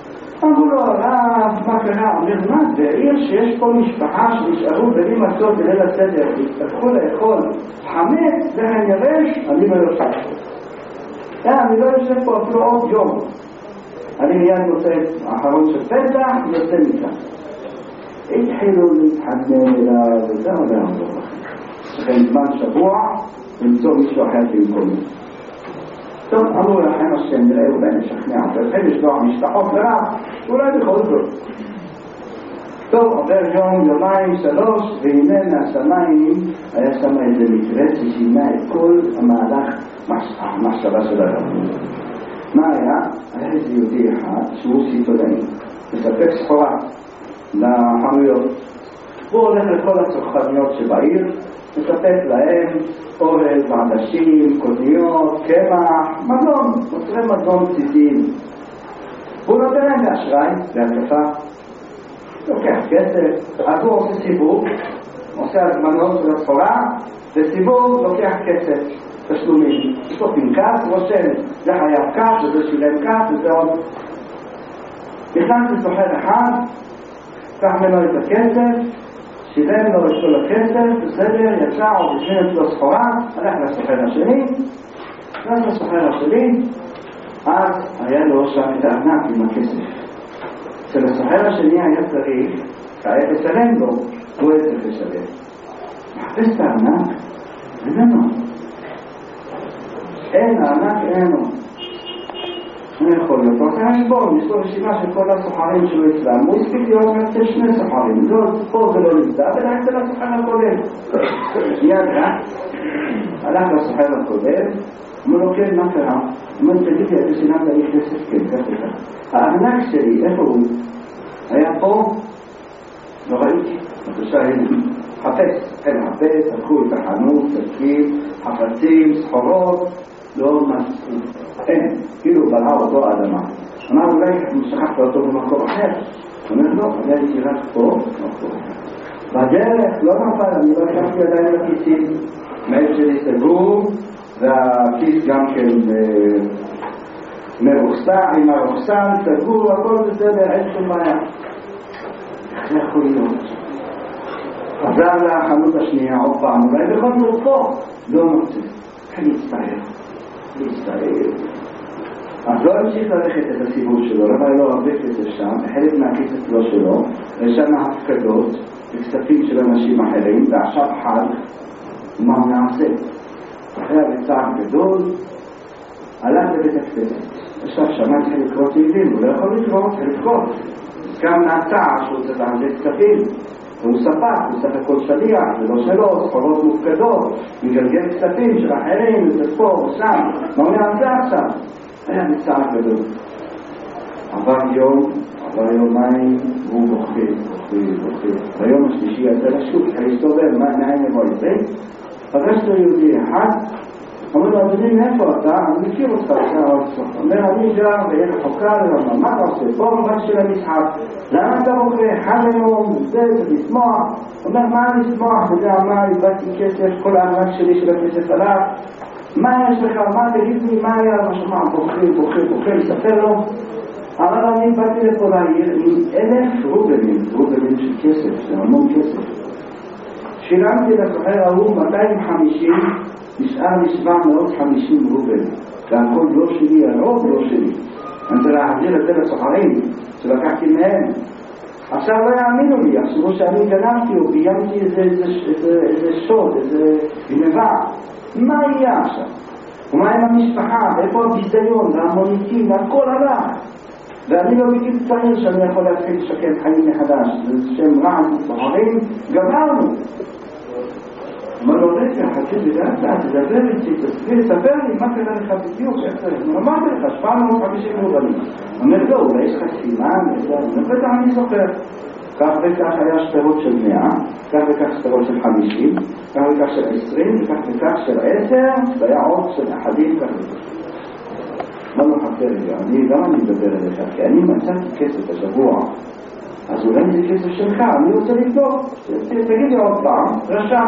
אמרו לו, הרב, מה קרה? אומר, מה, בעיר שיש פה משפחה שנשארו בלי מצות בליל הסדר, יצטרכו לאכול חמץ, לחם יבש, אני לא יושב. אני לא יושב פה אפילו עוד יום. אני מיד יוצא האחרון של פסח, יוצא מכאן. התחילו להתחנן אליו, וזהו ואמרו לכם. לכן זמן שבוע, למצוא מישהו אחר במקומי. טוב, אמרו לכם השם, נראה אולי נשכנע, ולכן לשלוח משפחות ורב, אולי בכל זאת. טוב, עובר יום, יומיים, 3, והנה מהשמיים היה שם איזה מקרה ששינה את כל המהלך המחשבה של הרב. מה היה? היה איזה יהודי אחד שהוא סיטונאי, מספק סחורה לחנויות. הוא הולך לכל הצרכניות שבעיר, מספק להם אורז, עדשים, קודניות, קמח, מזון, מוצרי מזון בסיסיים. הוא נותן להם באשראי, בהתקפה, לוקח כסף, אז הוא עושה סיבוב, עושה הזמנות של הסחורה, וסיבוב לוקח כסף, תשלומים. יש לו פנקס, רושם, זה חייב כך, וזה שילם כך, וזה עוד. נכנס לסוחר אחד, קח ממנו את הכסף, שילם לו את כל הכסף, בסדר, יצא, עוד הזמין את לו סחורה, הלך לסוחר השני, נכנס לסוחר השני, אז היה לו שם את הארנק עם הכסף. אצל הסוחר השני היה צריך, היה לסלם לו, הוא היה צריך לשלם. מחפש את הארנק, איננו. אין, הארנק איננו. אני יכול להיות, הוא עושה חשבון, יש לו רשימה של כל הסוחרים שלו אצלם, הוא הספיק להיות מעצר 2 סוחרים, פה זה לא נמצא, ולך אצל הסוחר הקודם. ידע, הלך לסוחר הקודם, אמר לו, כן, מה קרה? אמר, תגידי, אתה שילמת לי כסף, כן, כך וכך. הארנק שלי, איפה הוא? היה פה, לא ראיתי, בבקשה, הנה, חפש, אין חפש, הלכו את החנות, תקים, חפצים, סחורות, לא מצאו, אין, כאילו בלעה אותו האדמה. אמר, אולי שכחת אותו במקום אחר. אומר, לא, אני הייתי רק פה, בדרך, לא נפל, אני לא הקשבתי עדיין לכיסים, מאיפה שלי סגור, והכיס גם כן עם הרוחסן, סגור, הכל בסדר, אין שום בעיה. איך זה יכול להיות? חזר לחנות השנייה עוד פעם, אולי בכל זאת פה, לא מוצא. כן, להצטער. אז לא המשיך ללכת את הסיבוב שלו, לא היה לו הרבה כסף שם, חלק מהכסף לא שלו, ושם הפקדות, וכספים של אנשים אחרים, ועכשיו חג, מה הוא נעשה? אחרי הבצע גדול, הלך לבית הכנסת. עכשיו שמע התחיל לקרוא תהילים, הוא לא יכול לקרוא, גם נעצה שהוא צריך להחזיר כספים. הוא ספק, הוא ספק כל שליח, זה לא שלו, סחורות מופקדות, מגלגל כספים של אחרים, זה פה, שם, מה הוא נעשה עכשיו? היה מצער גדול. עבר יומיים, והוא בוכה. ביום השלישי יצא לשוק, להסתובב, מה העיניים לבוא את זה? פגש לו יהודי אחד, אומר לו, אדוני, מאיפה אתה? אני מכיר אותך, אומר, אני גר בעיר חוקה, מה אתה עושה? פה רק של המשחק. למה אתה בוכה? חד היום, זה לשמוח. אומר, מה לשמוח? וזה אמר, איבדתי כסף, כל הארנק שלי של הכסף עליו. מה יש לך? מה תגיד לי? מה היה? מה שמע? בוכה, לספר לו. אבל אני באתי לפה לעיר עם 1,000 רובלים של כסף, זה המון כסף. שילמתי לסוחר ההוא 250, נשאר לי 750 רובל. והכל לא שלי, הרוב לא שלי. אני צריך להחזיר את זה לסוחרים, שלקחתי מהם. עכשיו לא יאמינו לי, עכשיו שאני גנבתי או ביימתי איזה שוד, איזה גנבה. מה יהיה עכשיו? ומה עם המשפחה? ואיפה הביזיון והמוניטין והכל הלך? ואני לא בגיל צעיר שאני יכול להתחיל לשקם חיים מחדש. זה שם רע סוחרים, גמרנו. אמר לו, רגע, חכה בדעת, תדבר איתי, תספר לי מה קרה לך בדיוק, איך זה? אמרתי לך, 750 רובלים. אומר, לא, אולי יש לך סימן, בטח אני זוכר. כך וכך היה שטרות של 100, כך וכך שטרות של 50, כך וכך של 20, וכך וכך של 10, והיה עוד של אחדים כך וכך. מה לא חכה רגע, למה אני מדבר אליך? כי אני מצאתי כסף השבוע, אז אולי זה כסף שלך, אני רוצה לבדוק, תגיד לי עוד פעם, רשם.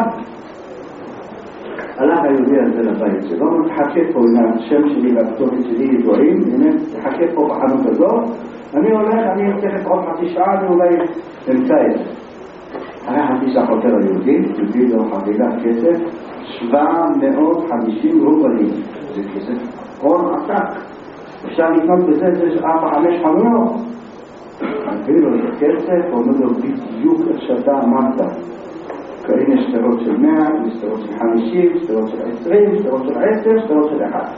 הלך היהודי הזה לבית שלו, תחכה פה, הנה השם שלי והכתובת שלי ידועים, הנה תחכה פה בחנות הזאת, אני הולך, אני תכף עוד חצי שעה, אני אולי אמצא את זה. היה חצי שעה חוקר היהודי, הביא לו חבילת כסף, 750 רובלים. זה כסף הון עתק. אפשר לקנות בזה 4-5 חנויות. הביא לו את הכסף, אומר לו בדיוק איך שאתה אמרת. הנה שטרות של 100, שטרות של 50, שטרות של 20, שטרות של 10, שטרות של 1.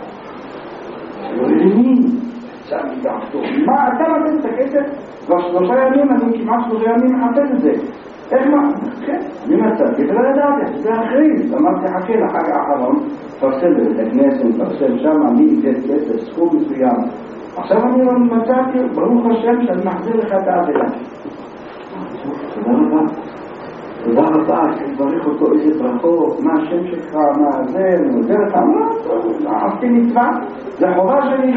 למי? עכשיו נדעתו. מה, אתה נותן את הכסף? כבר 3 ימים, אני כמעט 3 ימים מחפש את זה. איך מה? כן, אני מצאתי ולא ידעתי, זה הכריז. אמרתי, חכה לחג האחרון, תפרסם בבית הכנסת, תפרסם שם, אני אתן כסף, סכום מסוים. עכשיו אני מצאתי, ברוך השם, שאני מחזיר לך את העבירה. תודה רבה. תודה רבה, תברך אותו איזה ברכות, מה השם שלך, מה זה, אני מודה לך, לא, עשיתי מצווה, זה חובה שלי.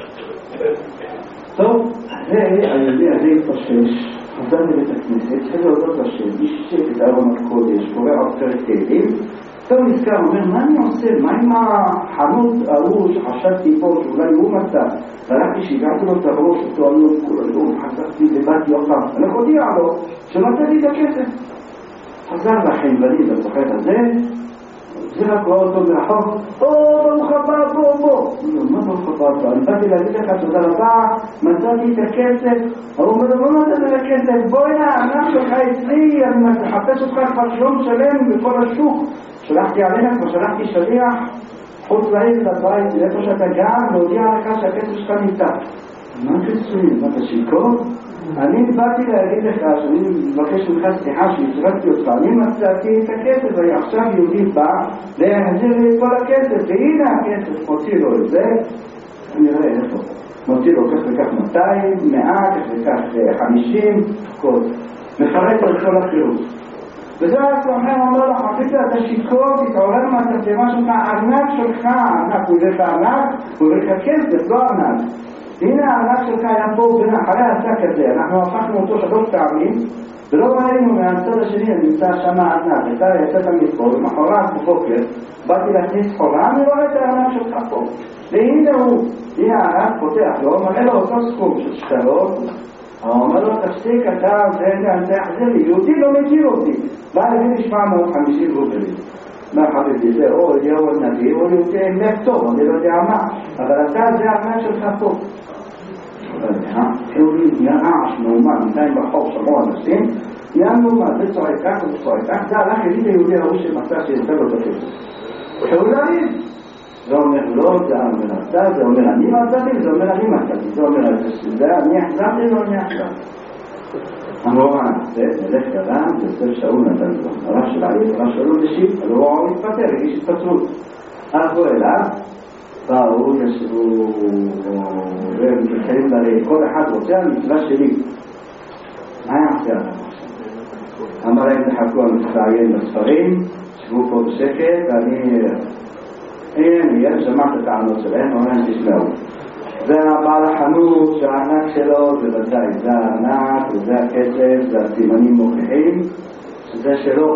טוב, היהודי הזה התפשש, חזר לבית הכנסת, התחיל להודות לשם, אישק את ארון הקודש, קורא עוד פרק תהילים, טוב נזכר, אומר, מה אני עושה? מה עם החנות ההוא שחשבתי פה, שאולי הוא מצא? והלכתי שהגעתי לו את הראש, אותו עלוב, כולו, חזרתי לבאתי עוד פעם, אני הודיע לו, שנתן לי את הכסף. חזר לחנווני לצוחק הזה, זה רק רואה אותו מרחוב, ברוך הבא, בוא. מה ברוך הבא? אני באתי להגיד לך תודה רבה, מצאתי את הכסף. הוא אומר לו, לא נתת את הכסף, בוא הנה, הענק שלך אצלי, אני מחפש אותך כבר יום שלם בכל השוק. שלחתי עליך, כבר שלחתי שליח, חוץ לעיר לבית, לאיפה שאתה גם, להודיע לך שהכסף שלך נמצא. מה כסויים? מה אתה שיקור? אני באתי להגיד לך שאני מבקש ממך סליחה שהצרפתי אותך, אני מצאתי את הכסף, ועכשיו יהודי בא להחזיר לי את כל הכסף, והנה הכסף, מוציא לו את זה, אני רואה איפה, מוציא לו כך וכך 200, 100, כך וכך 50, כל, מפרט על כל החירות. וזה הסוחר אומר לו, חפית אתה שיקור, תתעורר מהתפתימה שלך, הענק שלך, הענק, הוא יביא את הענק, הוא יביא את הכסף, לא הענק. הנה הענק שלך היה פה בין אחרי העסק הזה, אנחנו הפכנו אותו 3 פעמים ולא ראינו מהצד השני, אני נמצא שם הענק, אתה יצאת מפה, ומחרת בבוקר באתי להכניס חורה, אני רואה את הענק שלך פה והנה הוא, הנה הענק פותח לו, מראה לו אותו סכום של שטרות, הוא אומר לו תפסיק, אתה תחזיר לי, יהודי לא מכיר אותי, בא להביא לי 750 רובלים. מה חביבי זה, או אליהו הנביא, או יהודי אמת טוב, אני לא יודע מה, אבל אתה זה הענק שלך פה. היהודי נרעש מאומן, נתיים ברחוב שמור אנשים, נהיה מאומן, זה צועק כך וזה צועק כך, זה הלך יגיד היהודי ההוא שמצא שיצא לו את הכסף. הוא להגיד, זה אומר לא, זה אומר אתה, זה אומר אני מצאתי, זה אומר אני מצאתי, זה אומר זה אני החזרתי, לא אני החזרתי. אמרו זה נלך גרם, זה שאול נתן לו, הרב של העיר, הרב שאול נשיב, אבל הוא מתפטר, הגיש התפטרות. הלכו אליו, באו, ישבו, ומתחילים לראה, כל אחד רוצה על מצווה שלי. מה יעשה עליו עכשיו? אמר להם תחכו, אני תתעיין בספרים, שבו פה בשקט, ואני... אין, שמעת את הענות שלהם, אבל אני תשמעו. זה הבעל החנות שהענק שלו, זה ודאי, זה הענק, וזה הכסף, זה הסימנים מוכיחים, שזה שלו.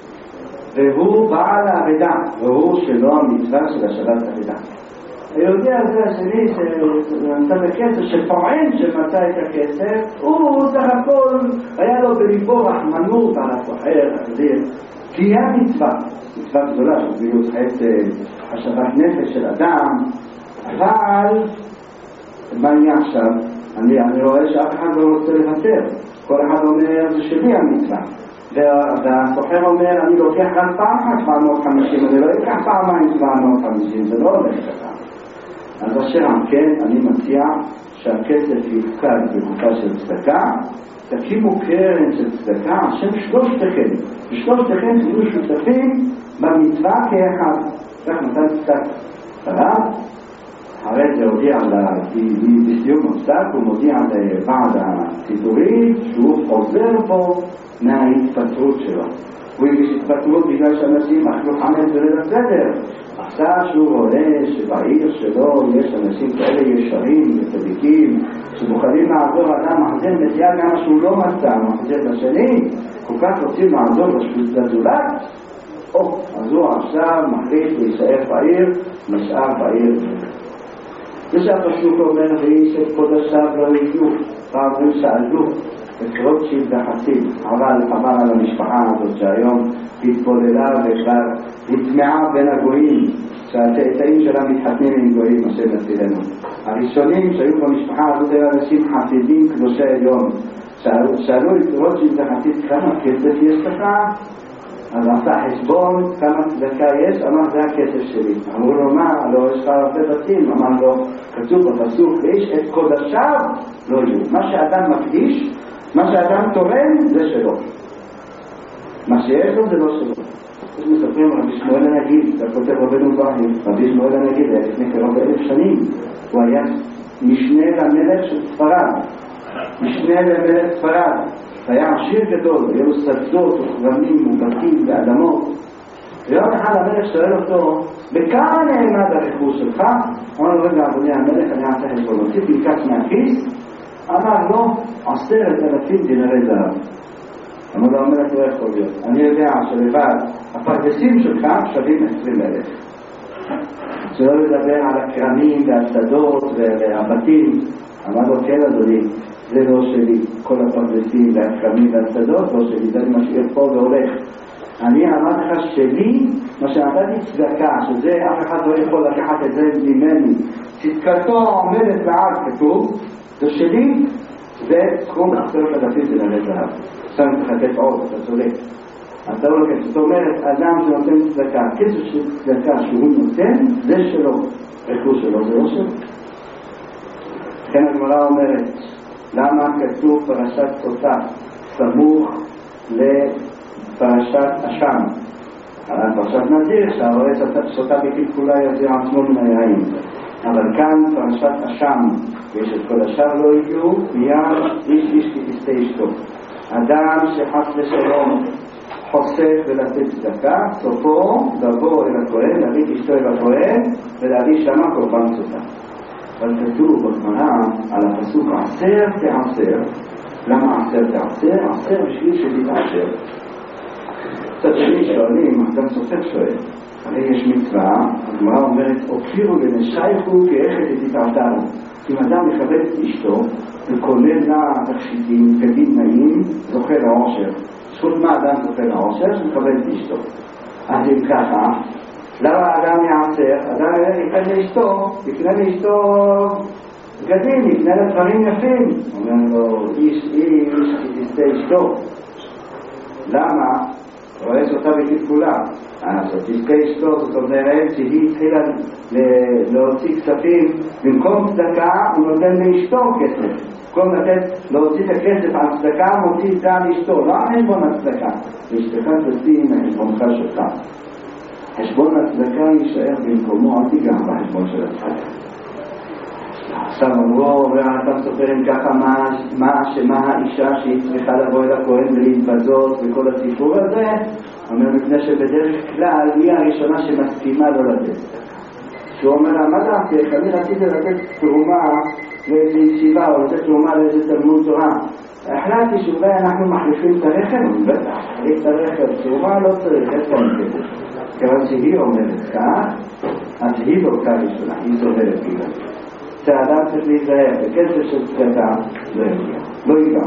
והוא בעל העבדה, והוא שלו המצווה של השבת העבדה. היהודי הזה השני שנמצא בכסף, שפוען שמצא את הכסף, הוא סך הכל היה לו בליבו רחמנות על הסוחר, כי היה מצווה, מצווה גדולה של גמילות חסד, השבת נפש של אדם, אבל מה אני עכשיו? אני רואה שאף אחד לא רוצה לוותר, כל אחד אומר זה שלי המצווה, והסוחר אומר אני לוקח רק פעם אחת 750, אני לא אקח פעמיים 750, זה לא הולך ככה. אז אשר כן, אני מציע שהכסף יפקד בקופה של צדקה, תקימו קרן של צדקה, השם שלושתכם, ושלושתכם תהיו שותפים במצווה כאחד. כך נתן קצת סלם, אחרי זה הודיע בסיום מוצדק, הוא מודיע לבעד הציבורי שהוא חוזר פה מההתפטרות שלו. הוא הגיש התפטרות בגלל שאנשים אכלו חמץ וליל הסדר. עכשיו שהוא רואה שבעיר שלו יש אנשים כאלה ישרים וצדיקים שמוכנים לעזור אדם מחזיר נסיעה גם שהוא לא מצא, מחזיר לשני, כל כך רוצים לעזור לזולת, אז הוא עכשיו מחליט להישאר בעיר, נשאר בעיר. זה שהפסוק אומר ואיש את קודשיו לא יהיו, פעם שאלו את רוטשילד החסיד, אבל על המשפחה הזאת שהיום התבוללה וכבר התמעה בין הגויים, שהתאים שלה מתחתנים עם גויים, השם יצילנו. הראשונים שהיו במשפחה הזאת היו אנשים חסידים קדושי עליון. שאלו את רוטשילד החסיד כמה כסף יש לך? אז עשה חשבון כמה צדקה יש, אמר זה הכסף שלי. אמרו לו מה? לא, יש לך הרבה בתים. אמר לו, כתוב בפסוק ואיש את קודשיו לא יהיו. מה שאדם מקדיש, מה שאדם תורם זה שלו, מה שיש לו זה לא שלו. יש מספרים רבי שמואל הנגיד, אתה כותב רבנו זרחי, רבי שמואל הנגיד היה לפני קרוב 1000 שנים, הוא היה משנה למלך של ספרד, משנה למלך ספרד, היה עשיר גדול, היו לו שדות וכרמים ובתים ואדמות. ויום אחד המלך שואל אותו, בכמה נעמד הרכוש שלך? אמר לו, רגע אדוני המלך, אני אעשה חשבון, הוציא פנקס מהכיס, אמר לו 10,000 דינרי זהב. אמר לו המלך, לא יכול להיות, אני יודע שלבד הפרדסים שלך שווים 20,000. שלא לדבר על הכרמים והשדות והבתים. אמר לו, כן אדוני, זה לא שלי, כל הפרדסים והכרמים והשדות לא שלי, זה אני משאיר פה והולך. אני אמרתי לך שלי, מה שנתתי צדקה, שזה אף אחד לא יכול לקחת את זה ממני, צדקתו עומדת מעל, כתוב, זה שלי, זה סכום 10,000 דינרי זהב. עכשיו אני צריך לתת עוד, אתה צודק. אתה לא לקח, זאת אומרת, אדם שנותן צדקה, כסף של צדקה שהוא נותן, זה שלו, רכוש שלו, זה לא שלו. לכן הגמרא אומרת, למה כתוב פרשת סוטה סמוך לפרשת אשם? על פרשת נזיר, שהרואה סוטה בקלקולה יזיר עצמו מן היראים. אבל כאן פרשת אשם, יש את כל השאר לא יהיו, מיד איש כתסתה אשתו. אדם שחס לשלום חוסק ולתת צדקה, סופו לבוא אל הכהן, להביא אשתו אל הכהן ולהביא שמה קורבן סוטה. אבל כתוב בגמרא על הפסוק עשר תעשר. למה עשר תעשר? עשר בשביל שתתעשר. קצת שני שואלים, אדם סופק שואל, הרי יש מצווה, הגמרא אומרת, אופירו לנשייכו כאחד תתעתרו. אם אדם מכבד את אשתו וכולל לה תכשיטים, בגדים נעים, זוכה לעושר. זכות מה אדם זוכה לעושר? שמכבד את אשתו. אז אם ככה, למה האדם יעשר? אדם יקנה לאשתו בגדים, יקנה לה דברים יפים. אומר לו, איש כתסתה אשתו. למה? רואה שאותה בקלקולה. אז תזכה אשתו, זאת אומרת שהיא התחילה להוציא כספים, במקום צדקה הוא נותן לאשתו כסף. במקום לתת להוציא את הכסף על צדקה, מוציא את זה על אשתו, לא על חשבון הצדקה. ואשתך תשים מחשבונך שלך. חשבון הצדקה יישאר במקומו, אל תיגע בחשבון של הצדקה. עכשיו אמרו, ואתה מסופר עם ככה מה האישה שהיא צריכה לבוא אל הכהן ולהתבזות וכל הסיפור הזה, אומר מפני שבדרך כלל היא הראשונה שמסכימה לא לתת. שהוא אומר לה, מה דעתך? אני רציתי לתת תרומה לאיזו ישיבה או לתת תרומה לאיזה תלמוד תורה. החלטתי שאולי אנחנו מחליפים את הרכב, בטח, מחליף את הרכב, תרומה לא צריך, יש כאן כזה. כיוון שהיא אומרת כך, אז היא לא כאן ראשונה, היא זוהרת בגלל. שהאדם צריך להיזהר, בכסף של צדקה לא ייגע.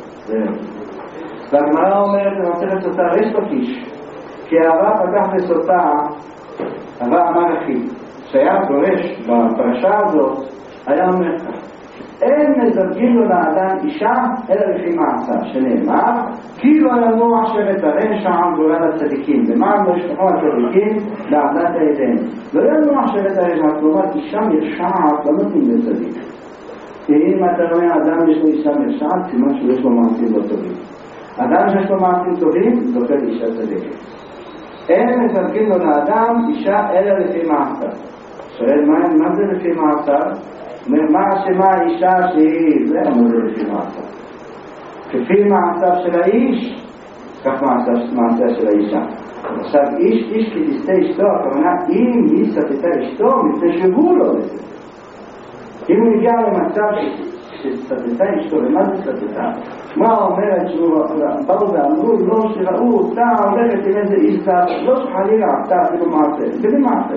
והגמרא אומרת למסכת סוטה ריש לקיש, כי הרב פתח בסוטה, הרב אמר אחי, שהיה דורש בפרשה הזאת, היה אומר כך, אין מזווגים לו לאדם אישה אלא לפי מעשה, שנאמר, כי לא ינוח שבט הרשע גורל הצדיקים. למען לא ישכחו הצדיקים לעדת העדן. לא ינוח שבט הרשע, כלומר אישה מרשעת לא נותנים לצדיק. אם אתה רואה אדם יש לו אישה מרשעת, סימן שיש לו מעשים לא טובים. אדם שיש לו מעשים טובים, זוכה לאישה צדיקת. אין מזווגים לו לאדם אישה אלא לפי מעשה. שואל מה זה לפי מעשה? מה שמה האישה שהיא, זה אמור לפי מעשה. כפי מעשה של האיש, כך מעשה של האישה. עכשיו, איש כתסתה אשתו, הכוונה, אם היא סתתה אשתו, מפני שהוא לא לזה. אם הוא הגיע למצב שסתתה אשתו, למה זה סתתה? מה אומרת שהוא באו ואמרו, לא שראו אותה הולכת עם איזה איש זר, לא שחלילה עשתה אפילו מעשה, בלי מעשה.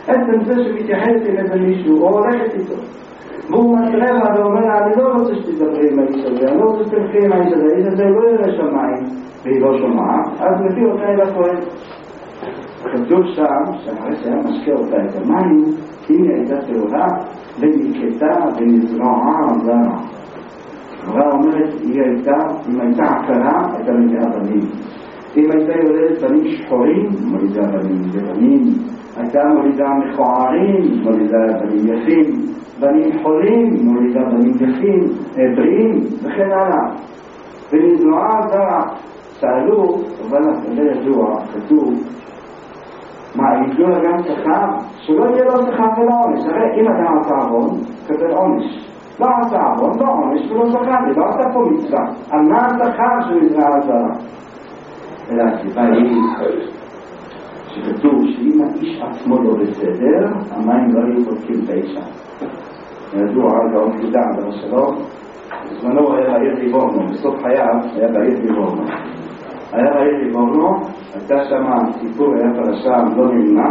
עצם זה שמתייחס עם איזה מישהו או הולכת איתו והוא מתקרב ואומר אני לא רוצה שתדברי עם האיש הזה, אני לא רוצה שתלכי עם האיש הזה, האיש הזה לא יראה שמיים והיא לא שומעה, אז מביא אותה אל הכהן. כתוב שם שאחרי שהיה משקה אותה את המים אם היא הייתה טהורה ונקטה ונזרעה זרע. הגמרא אומרת אם הייתה עקרה הייתה מביאה בנים, אם הייתה יולדת בנים שחורים מולידה בנים לבנים, הייתה מולידה מכוערים מולידה בנים יפים, בנים חולים מולידה בנים יפים בריאים וכן הלאה. ונזרעה זרע. שאלו, אבל זה ידוע, כתוב מה, יתנו לה גם שכר? שלא יהיה לו שכר ולא עונש. הרי אם אדם עשה עוון, קבל עונש. לא עשה עוון, לא עונש ולא שכר, לא עשה פה מצווה. על מה השכר שנזרעה זרע? אלא הסיבה היא שכתוב שאם האיש עצמו לא בסדר, המים לא היו בודקים את האישה. ידוע, גאון חידה, דבר שלום, בזמנו היה בעיר ליבורנו, בסוף חייו היה בעיר ליבורנו. היה בעיר ליבורנו, הייתה שם סיפור, היה פרשה לא נעימה,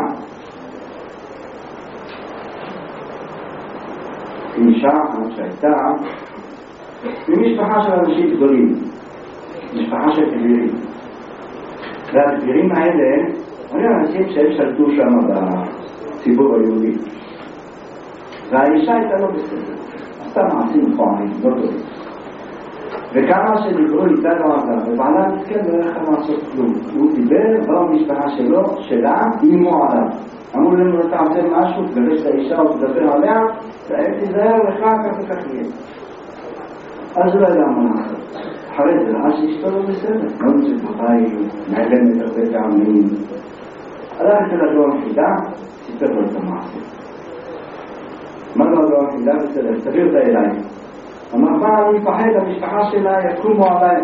אישה שהייתה ממשפחה של אנשים גדולים, משפחה של גבירים. והגבירים האלה היו אנשים שהם שלטו שם בציבור היהודי. והאישה הייתה לא בסדר, עשתה מעשים מכוערים, לא טובים. וכמה שדיברו איתה לא עזר, ובעלה מסכן לא יכול לעשות כלום. הוא דיבר במשפחה שלו, שלה, אימו עליו. אמרו לנו לתעשה משהו, תגרש את האישה או תדבר עליה, תיזהר לך כך וכך יהיה. אז לא ידע מה לעשות. אחרי זה ראה שאשתו לא בסדר. לא מצפותיי, נעלמת הרבה פעמים. הלך אצל הגאון חידה, סיפר לו את המעשה. אמר לו הגאון חידה בסדר, תביא אותה אליי. אמר מה, אני מפחד, המשפחה שלה יקומו עליי.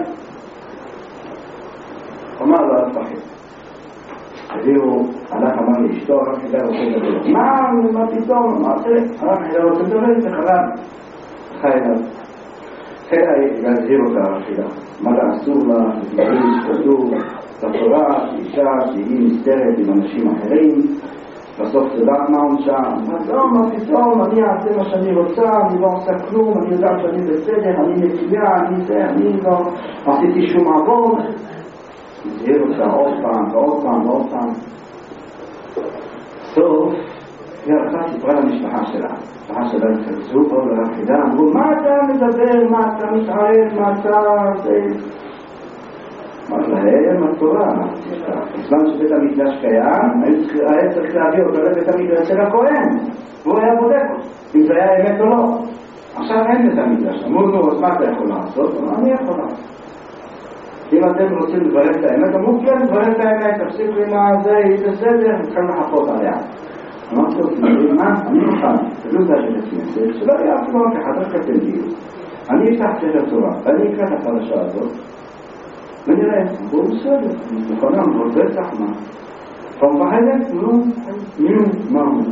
אמר לו, אל תפחד. הביאו, הלך אמר לאשתו, הרב חידה רוצה לדבר. מה פתאום? אמר תראה, הרב חידה רוצה לדבר איתך חלב. חייב. חייב להזהיר אותה הרב חידה. מה לה אסור לה, כתוב בתורה, אישה שהיא מסתרת עם אנשים אחרים, בסוף תדעת מה עונשה. לא, מה פתאום, אני אעשה מה שאני רוצה, אני לא עושה כלום, אני יודעת שאני בסדר, אני נציגה, אני לא עשיתי שום עבוד. הזהיר אותה עוד פעם ועוד פעם ועוד פעם. סוף, היא הלכה סיפרה למשפחה שלה. המשפחה שלה התכנסו פה לרב חידה, אמרו, מה אתה מדבר, מה אתה מתערב, מה אתה... אמר להם, התורה, בזמן שבית המקדש קיים, היה צריך להביא אותו לבית המקדש של הכהן, והוא היה בודק אם זה היה אמת או לא. עכשיו אין בית המקדש, אמרו לו, אז מה אתה יכול לעשות? אמרו, אני יכול לעשות. אם אתם רוצים לברר את האמת, אמרו, כן, לברר את האמת, תפסיקו עם זה, היא בסדר, נתחיל לחפות עליה. אמרתי לו, מה? אני מוכן, תלו זה של הכנסת, שלא יהיה אפילו רק אחד, רק אתם תהיו. אני אפתח ספר תורה, ואני אקרא את הפרשה הזאת, ונראה, הוא בסדר, מוכנה, הוא בטח מה. פעם פחדת? מה הוא?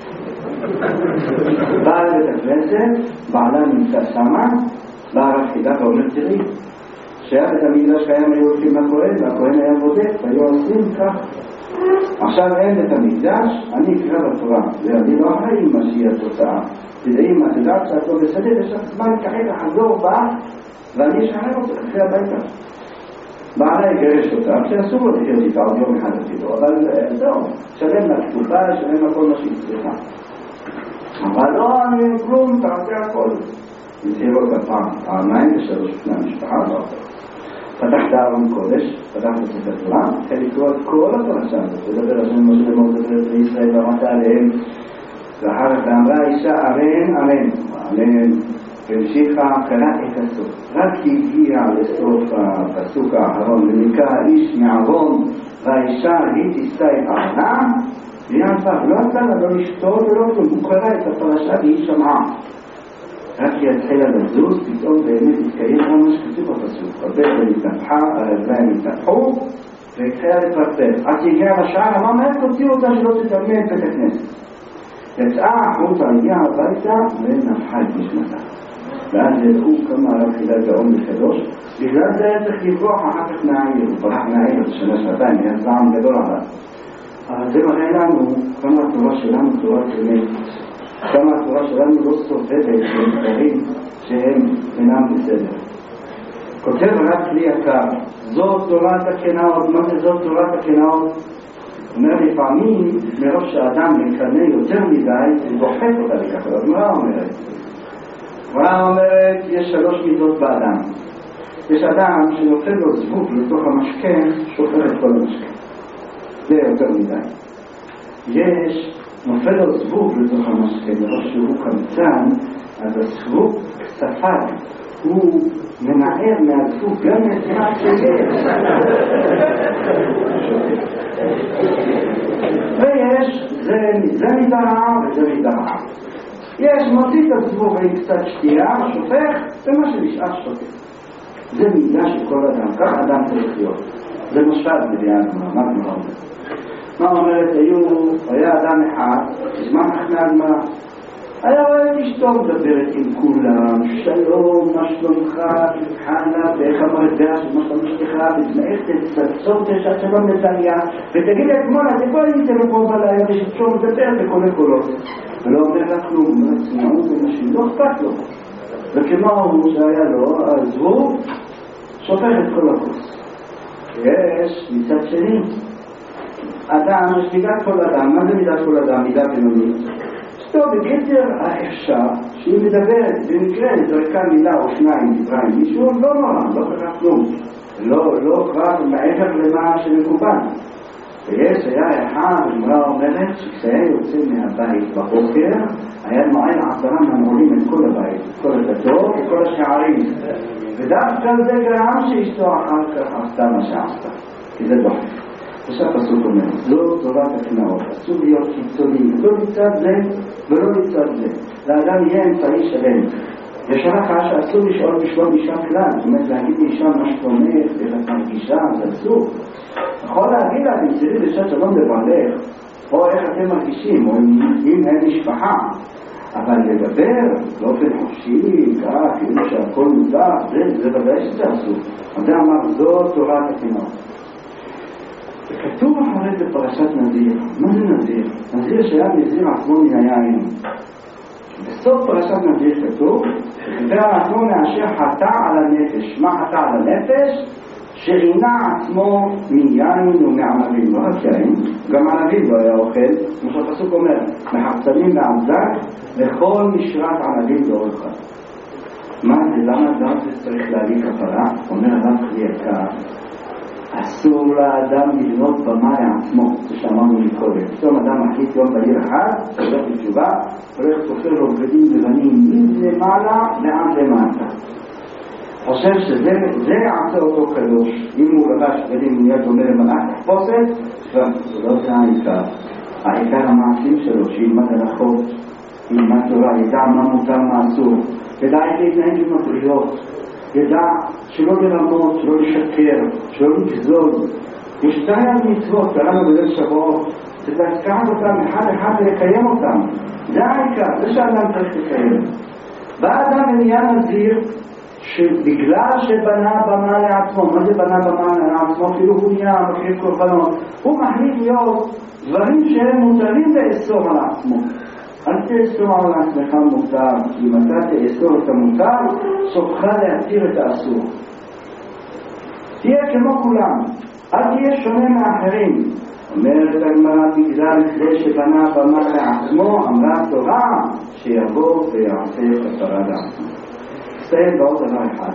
באה לבית הכנסת, בעלה נמצא שמה, באה הרב חידה ואומר, תראי, שהיה בית המקדש קיים היו הולכים לכהן, והכהן היה בודק, והיו עושים כך. עכשיו אין בית המקדש, אני אקרא בתורה, ואני לא אחראי מה שהיא התוצאה. תדעי מה, תדעת שאת לא בסדר, יש לך זמן ככה לחזור בה, ואני אשחרר אותך אחרי הביתה. בעלה יגרש אותה, שאסור לו לחיות איתה עוד יום אחד אפילו, אבל זהו, שלם לה כתובה, שלם לה כל מה שהיא צריכה. אבל לא, אני כלום, תעשה הכל. נזהיר אותה פעמיים ושלוש לפני המשפחה, לא. פתח דארון קודש, פתח בספר תורה, התחיל לקרוא את כל הפרשה הזאת, לדבר השם משה לאמור לדבר לישראל ואמרת עליהם, ואחר כך אמרה האישה אמן אמן, אמן, והמשיכה קרא את הסוף. רק הגיע לסוף הפסוק האחרון, וניקה האיש מעוון, והאישה היא תישא את עונה, והיא ענתה, לא ענתה לה, לא לשתות ולא כלום, הוא קרא את הפרשה והיא שמעה. רק היא התחילה לזוז, פתאום באמת התקיים מה שכתוב בפסוק. הבטן התנפחה, הרגליים התנפחו, והתחילה לפרפר. עד שהגיעה לשער, אמרה מהר תוציאו אותה שלא תתאמן את בית הכנסת. יצאה החוצה, הגיעה הביתה, ונפחה את נשמתה. ואז ידעו כמה הרב חידה גאון מקדוש. בגלל זה היה צריך לברוח אחר כך מהעיר. הוא ברח מהעיר שנה שנתיים, היה זעם גדול עליו. אבל זה מראה לנו כמה התורה שלנו תורת אמת, כמה התורה שלנו לא סובבת במחקרים שהם אינם בסדר. כותב הרב צבי יקר, זאת תורת הקנאות. מה זה זאת תורת הקנאות? אומר לפעמים מרוב שאדם מקנה יותר מדי הוא דוחק אותה לכך. אז מה אומרת? מה אומרת? יש 3 מידות באדם. יש אדם שנופל לו זבוב לתוך המשקה, שופך את כל המשקה, זה יותר מדי. יש נופל לו זבוב לתוך המשקה, מרוב שהוא קמצן, אז הזבוב ספג, הוא מנער מהזבוב גם את מה שיש. ויש, זה מידה רעה וזה מידה רעה. יש מוציא את הזבוב עם קצת שתייה, שופך, ומה שנשאר שופך. זה מידה של כל אדם, כך אדם צריך להיות. זה משפט בדיין, מה אומרת? היה אדם אחד, בזמן אחרי הגמרא, היה רואה את אשתו מדברת עם כולם, שלום, מה שלומך, תתחלה, ואיך המרגע של מה שלומך, ותנאך תצצות שאת שלום נתניה, ותגיד אתמול, אז איפה הייתם פה בלילה, ושתשום מדבר בכל הקולות. ולא אומר לה כלום, צנעות ונשים, לא אכפת לו. וכמו הוא שהיה לו, אז הוא שופך את כל הכוס. יש מצד שני, אדם, יש מידת כל אדם. מה זה מידת כל אדם? מידה בינונית. טוב, בגדר האפשר שהיא מדברת, במקרה זרקה מילה או שניים דברה עם מישהו, לא נורא, לא קרה כלום. לא קרה מעבר למה שמקובל. ויש היה אחד, אמרה אומרת, שכשהיה יוצא מהבית בבוקר, היה נועל 10 מנעולים את כל הבית, את כל הדתות, את כל השערים. ודווקא זה גרם שאשתו אחר כך עשתה מה שעשתה, כי זה דוחף. עכשיו הפסוק אומר, זו תורת הקנאות, אסור להיות קיצוני, לא לצד זה ולא לצד זה. לאדם יהיה אמצעי שלם. יש הלכה שאסור לשאול בשלום אישה כלל, זאת אומרת להגיד לאישה מה שלומך, איך את מרגישה, זה אסור. יכול להגיד לה, תמצאי לשעת שלום לבעלך, או איך אתם מרגישים, או אם אין משפחה. אבל לדבר באופן חופשי, כך, כאילו שהכל מותר, זה ודאי שזה אסור. אז זה אמר, זו תורת הקנאות. כתוב אחרי זה בפרשת נזיר. מה זה נזיר? נזיר שהיה נזיר עצמו מן היין. בסוף פרשת נזיר כתוב, שכתב עצמו מאשר חטא על הנפש. מה חטא על הנפש? שרינה עצמו מיין ומענבים. לא רק יין, גם ענבים לא היה אוכל. כמו שהפסוק אומר, מחפצנים לעמזק לכל משרת ענבים לא אוכל. מה זה? למה אדם זה צריך להביא כפרה? אומר הרב צבי יקר, אסור לאדם לבנות במה לעצמו, זה שאמרנו מקודם. פתאום אדם מחליט יום בהיר אחד, הולך לתשובה, הולך תופר לו בגדים לבנים מלמעלה ועד למטה. חושב שזה יעשה אותו קדוש. אם הוא לבש בגדים מיד אומר למלאך תחפושת, זה לא זה העיקר. העיקר המעשים שלו, שילמד הלכות, ילמד תורה, ידע מה מותר מה אסור, ידע איך להתנהג עם הבריות, ידע שלא לרמות, שלא לשקר, שלא לגזול. יש 2 מצוות, קראנו בליל שבועות, צריך לקחת אותם אחד אחד ולקיים אותם. זה העיקר, זה שאדם צריך לקיים. בא אדם ונהיה נזיר, שבגלל שבנה במה לעצמו, מה זה בנה במה לעצמו? כאילו הוא נהיה מקריב קורבנות. הוא מחליט להיות דברים שהם מותרים לאסור על עצמו. אל תאסור על עצמך מותר, כי אם אתה תאסור את המותר, סופך להתיר את האסור. תהיה כמו כולם, אל תהיה שונה מאחרים. אומרת הגמרא, בגלל זה שבנה במה לעצמו, אמרה התורה שיבוא ויעשה כפרה לעצמו. מסתיים בעוד דבר אחד.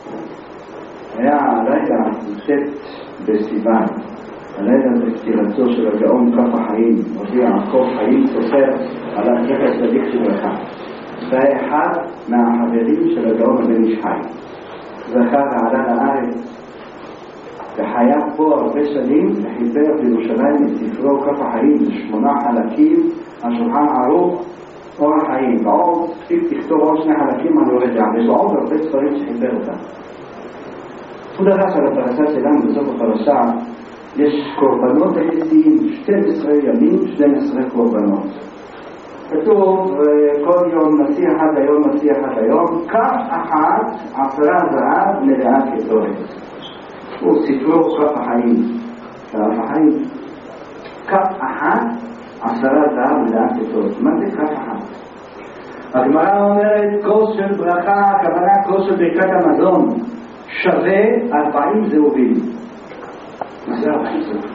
היה הלילה נושאת בסיוון, הלילה זה פטירתו של הגאון כף החיים, רבי יעקב חיים סופר על הזכר הצדיק שברכה. זה היה אחד מהחברים של הגאון הבן איש חי. זכה ועלה לארץ וחיה פה הרבה שנים, וחיבר בירושלים את ספרו כף החיים, 8 חלקים, השולחן ערוך, אור החיים, ועוד תכתוב עוד 2 חלקים על אור הדעה, יש עוד הרבה ספרים שחיבר אותם. הוא דרש על הפרשה שלנו בסוף הפרשה, יש קורבנות היסטיים, 12 ימים, 12 קורבנות. כתוב כל יום נשיא אחד היום, נשיא אחד היום, כף אחת עפרה זהב מלאה כתורת. הוא ספרו כף החיים, כף החיים, כף 10 זהב לדעת כתות. מה זה כף אחת? הגמרא אומרת כוס של ברכה, הכוונה כוס של ברכת המזון שווה 40 זהובים. מה זה 40 זהובים?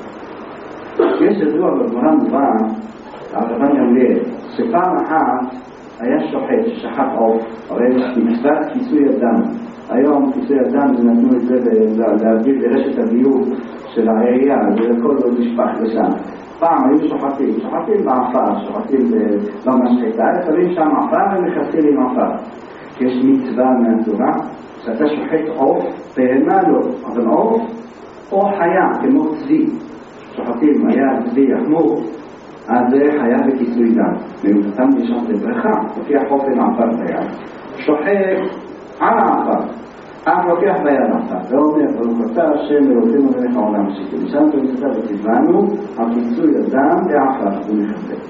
יש ידוע בגמרא מובן על רבן גמליאל שפעם אחת היה שוחט ששחט עוף, הרי מצוות כיסוי הדם. היום כיסוי הדם זה נתנו את זה להביא ברשת הביוב של העירייה, וכל עוד נשפך לשם. פעם היו שוחטים בעפר, שוחטים במשחטה, לפעמים שם עפר ומכסים עם עפר. כי יש מצווה מהתורה שאתה שוחט עוף, בהמה לא, אבל עוף או חיה כמו צבי. שוחטים היה צבי יחמור, אז זה חיה בכיסוי דם. ומתתם לשם לברכה, לוקח אופן עפר ביד. שוחט על העפר, אף לוקח ביד עפר. ואומר, ברוך אתה השם אלוקינו מלך העולם שכן. משם במצווה וציוונו, הכיסוי הדם בעפר ומכסה.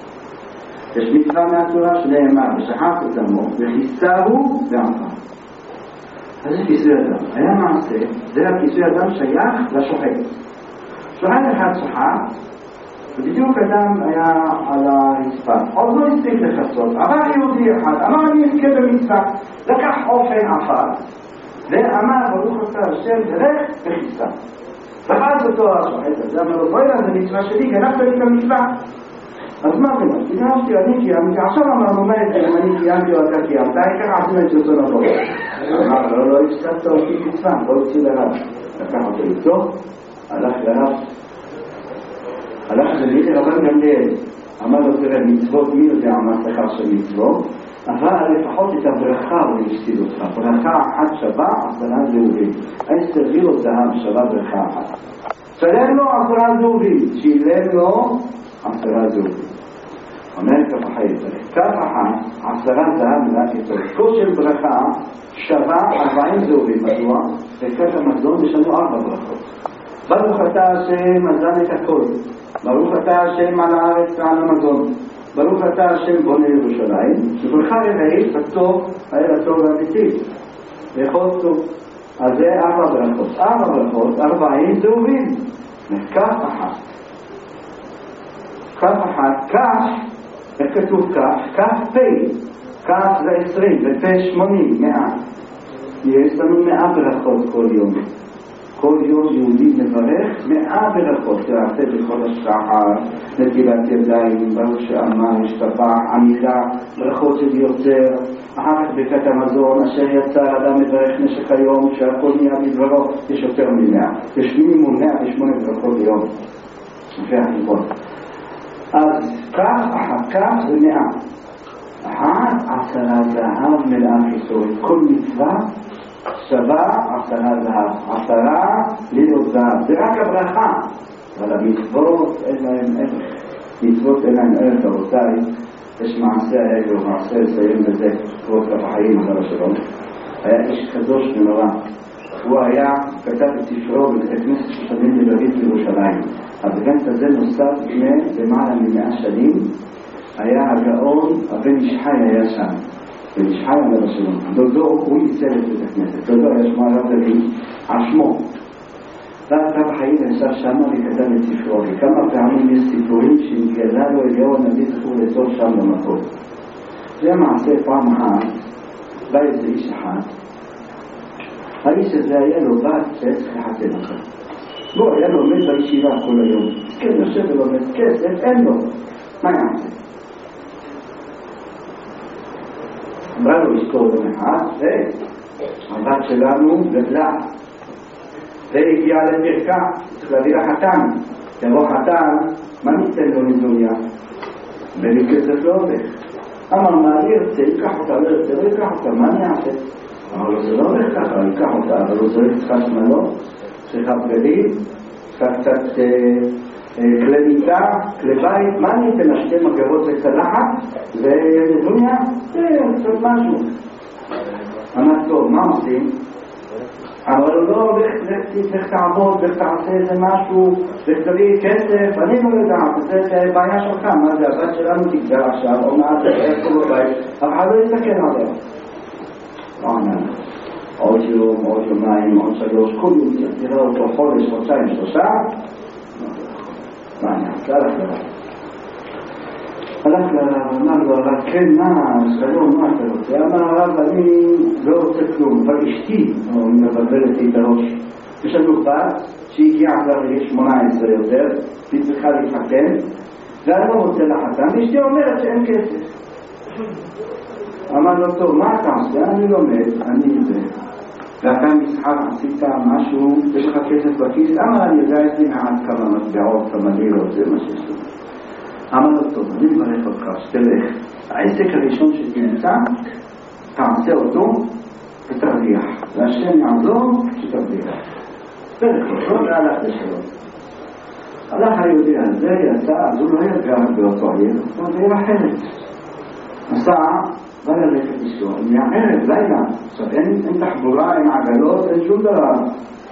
יש מצווה מהתורה שנאמר, ושחט את דמו, וכיסהו בעפר. אז זה כיסוי הדם. היה מעשה, זה הכיסוי הדם שייך לשוחט. שוחט אחד שוחט, ובדיוק אדם היה על הרצפה, עוד לא הספיק לחצות, אמר יהודי אחד, אמר אני אזכה במצווה, לקח אופן עפר, ואמר ברוך אתה השם דרך וכיסה. לחץ אותו השוחט הזה, אמר לו בואי לה, זה מצווה שלי, גנבת לי את המצווה. אז מה זה? גנבתי, אני קיימתי, עכשיו אמרנו מה את זה, אם אני קיימתי או אתה קיימת, העיקר עשינו את זה אותו לבוא. אמר לו, לא הפסקת אותי מצווה, בוא יוציא לרב. לקח אותו איתו, הלך לרב, הלך לבידי רבן גמליאל, אמר לו תראה מצוות מי יודע מה שכר של מצוות, אבל לפחות את הברכה הוא יפסיד אותך, ברכה אחת שווה 10 זהובים, אני סביר לו זהב שווה ברכה אחת, שלם לו 10 זהובים, שילם לו 10 זהובים. אומר כף החיים, כף אחת 10 זהב לדעת כתוב, כוס של ברכה שווה 40 זהובים, מדוע? בכת המזון יש לנו 4 ברכות. ברוך אתה השם מזן את הכל, ברוך אתה השם על הארץ ועל המזון, ברוך אתה השם בונה ירושלים, שברכה רביעית בטוב, העיר הטוב והאמיתי, לאכול טוב. אז זה 4 ברכות, 4 ברכות, 40 זהובים, כף אחת. כף אחת, כף, איך כתוב כף? כף פי, כף זה 20, ופה 80, 100. יש לנו 100 ברכות כל יום. כל יום יהודי מברך 100 ברכות, תעשה בכל השחר, נטילת ידיים, ברוך שאמר, השתבח, עמידה, ברכות של יוצר, אחר כך ברכת המזון, אשר יצר אדם מברך נשק היום, כשהכל נהיה בדברו, יש יותר מ100. יש מינימום 108 ברכות ביום. לפי החשבון. אז כך, אחר כך זה 100. אחת 10 זהב מלאה חיסון. כל מצווה שווה 10 זהב, 10 לילות זהב. זה רק הברכה, אבל המצוות אין להם ערך. מצוות אין להם ערך, רבותיי. יש מעשה העבר, מעשה לסיים בזה, כבוד כף החיים, עליו השלום. היה איש קדוש ונורא. הוא היה, כתב את ספרו בבית הכנסת שושנים לדוד בירושלים. הבגנת הזה נוסף לפני למעלה מ100 שנים. היה הגאון, הבן איש חי היה שם. בן איש חי עליו השלום. דודו, הוא ייצר את בית הכנסת. דודו היה שמו הרב דוד, על שמו. כף החיים נשאר שם וכתב את ספרו. וכמה פעמים יש סיפורים שנתגלה לו אליהו הנביא זכור לטוב שם במקום. זה מעשה פעם אחת, בא איזה איש אחד. האיש הזה היה לו בת שצריך לחתן אותה. בוא, היה לו עומד בישיבה כל היום. כן, יושב ולומד כסף, אין לו. מה יעשה? אמרה לו אשתו במחד, הבת שלנו גדלה. והגיעה לברכת, צריך להביא לחתן. תבוא חתן, מה ניתן לו נדוניה? בלי כסף לא הולך. אמר, מה אני ארצה? ייקח אותה, לא ירצה, לא ייקח אותה, מה אני אעשה? אמר לו, זה לא הולך ככה, ייקח אותה, אבל הוא צריך צריכה שמלות, צריכה בגדים, צריכה קצת כלי מיטה, כלי בית, מה אני אתן לה 2 מגבות וצלחת, ונדוניה? קצת משהו. אמר, טוב, מה עושים? אבל לא, לך תעבוד, לך תעשה איזה משהו, לך תביא כסף, אני לא יודע, זה בעיה שלך, מה זה, הבת שלנו תגדל עכשיו, או מה זה, איך הוא בבית, אף אחד לא יסתכל עליה. לא ענה, עוד יום, עוד יומיים, עוד 3, כל יום תראה אותו חודש, חודשיים, 3, מה אני עשה לך? הלך לרב, אמר לו, הרב, כן, מה, שלום, מה אתה רוצה? אמר הרב, אני לא רוצה כלום, אבל אשתי, הוא מבלבלת לי את הראש. יש לנו בת שהגיעה כבר לגיל 18 יותר, היא צריכה להתחתן, ואני לא רוצה לחתן, ואשתי אומרת שאין כסף. אמר לו, טוב, מה אתה עושה? אני לומד, אני זה. ואתה משחק, עשית משהו, יש לך כסף בכיס? אמר, אני יודע את זה מעט כמה מטבעות, כמה לירות, זה מה שיש לו. אמר לו, טוב, אני מברך אותך, שתלך. העסק הראשון שתמצא, תעשה אותו ותרוויח. והשם יעזור שתרוויח. ברך אותו והלך לשלום. הלך היהודי הזה, יצא, אז הוא לא יגע באותו עיר, הוא בעיר אחרת. עשה, בא ללכת לשלום, מהערב, לילה. עכשיו אין תחבורה, אין עגלות, אין שום דבר.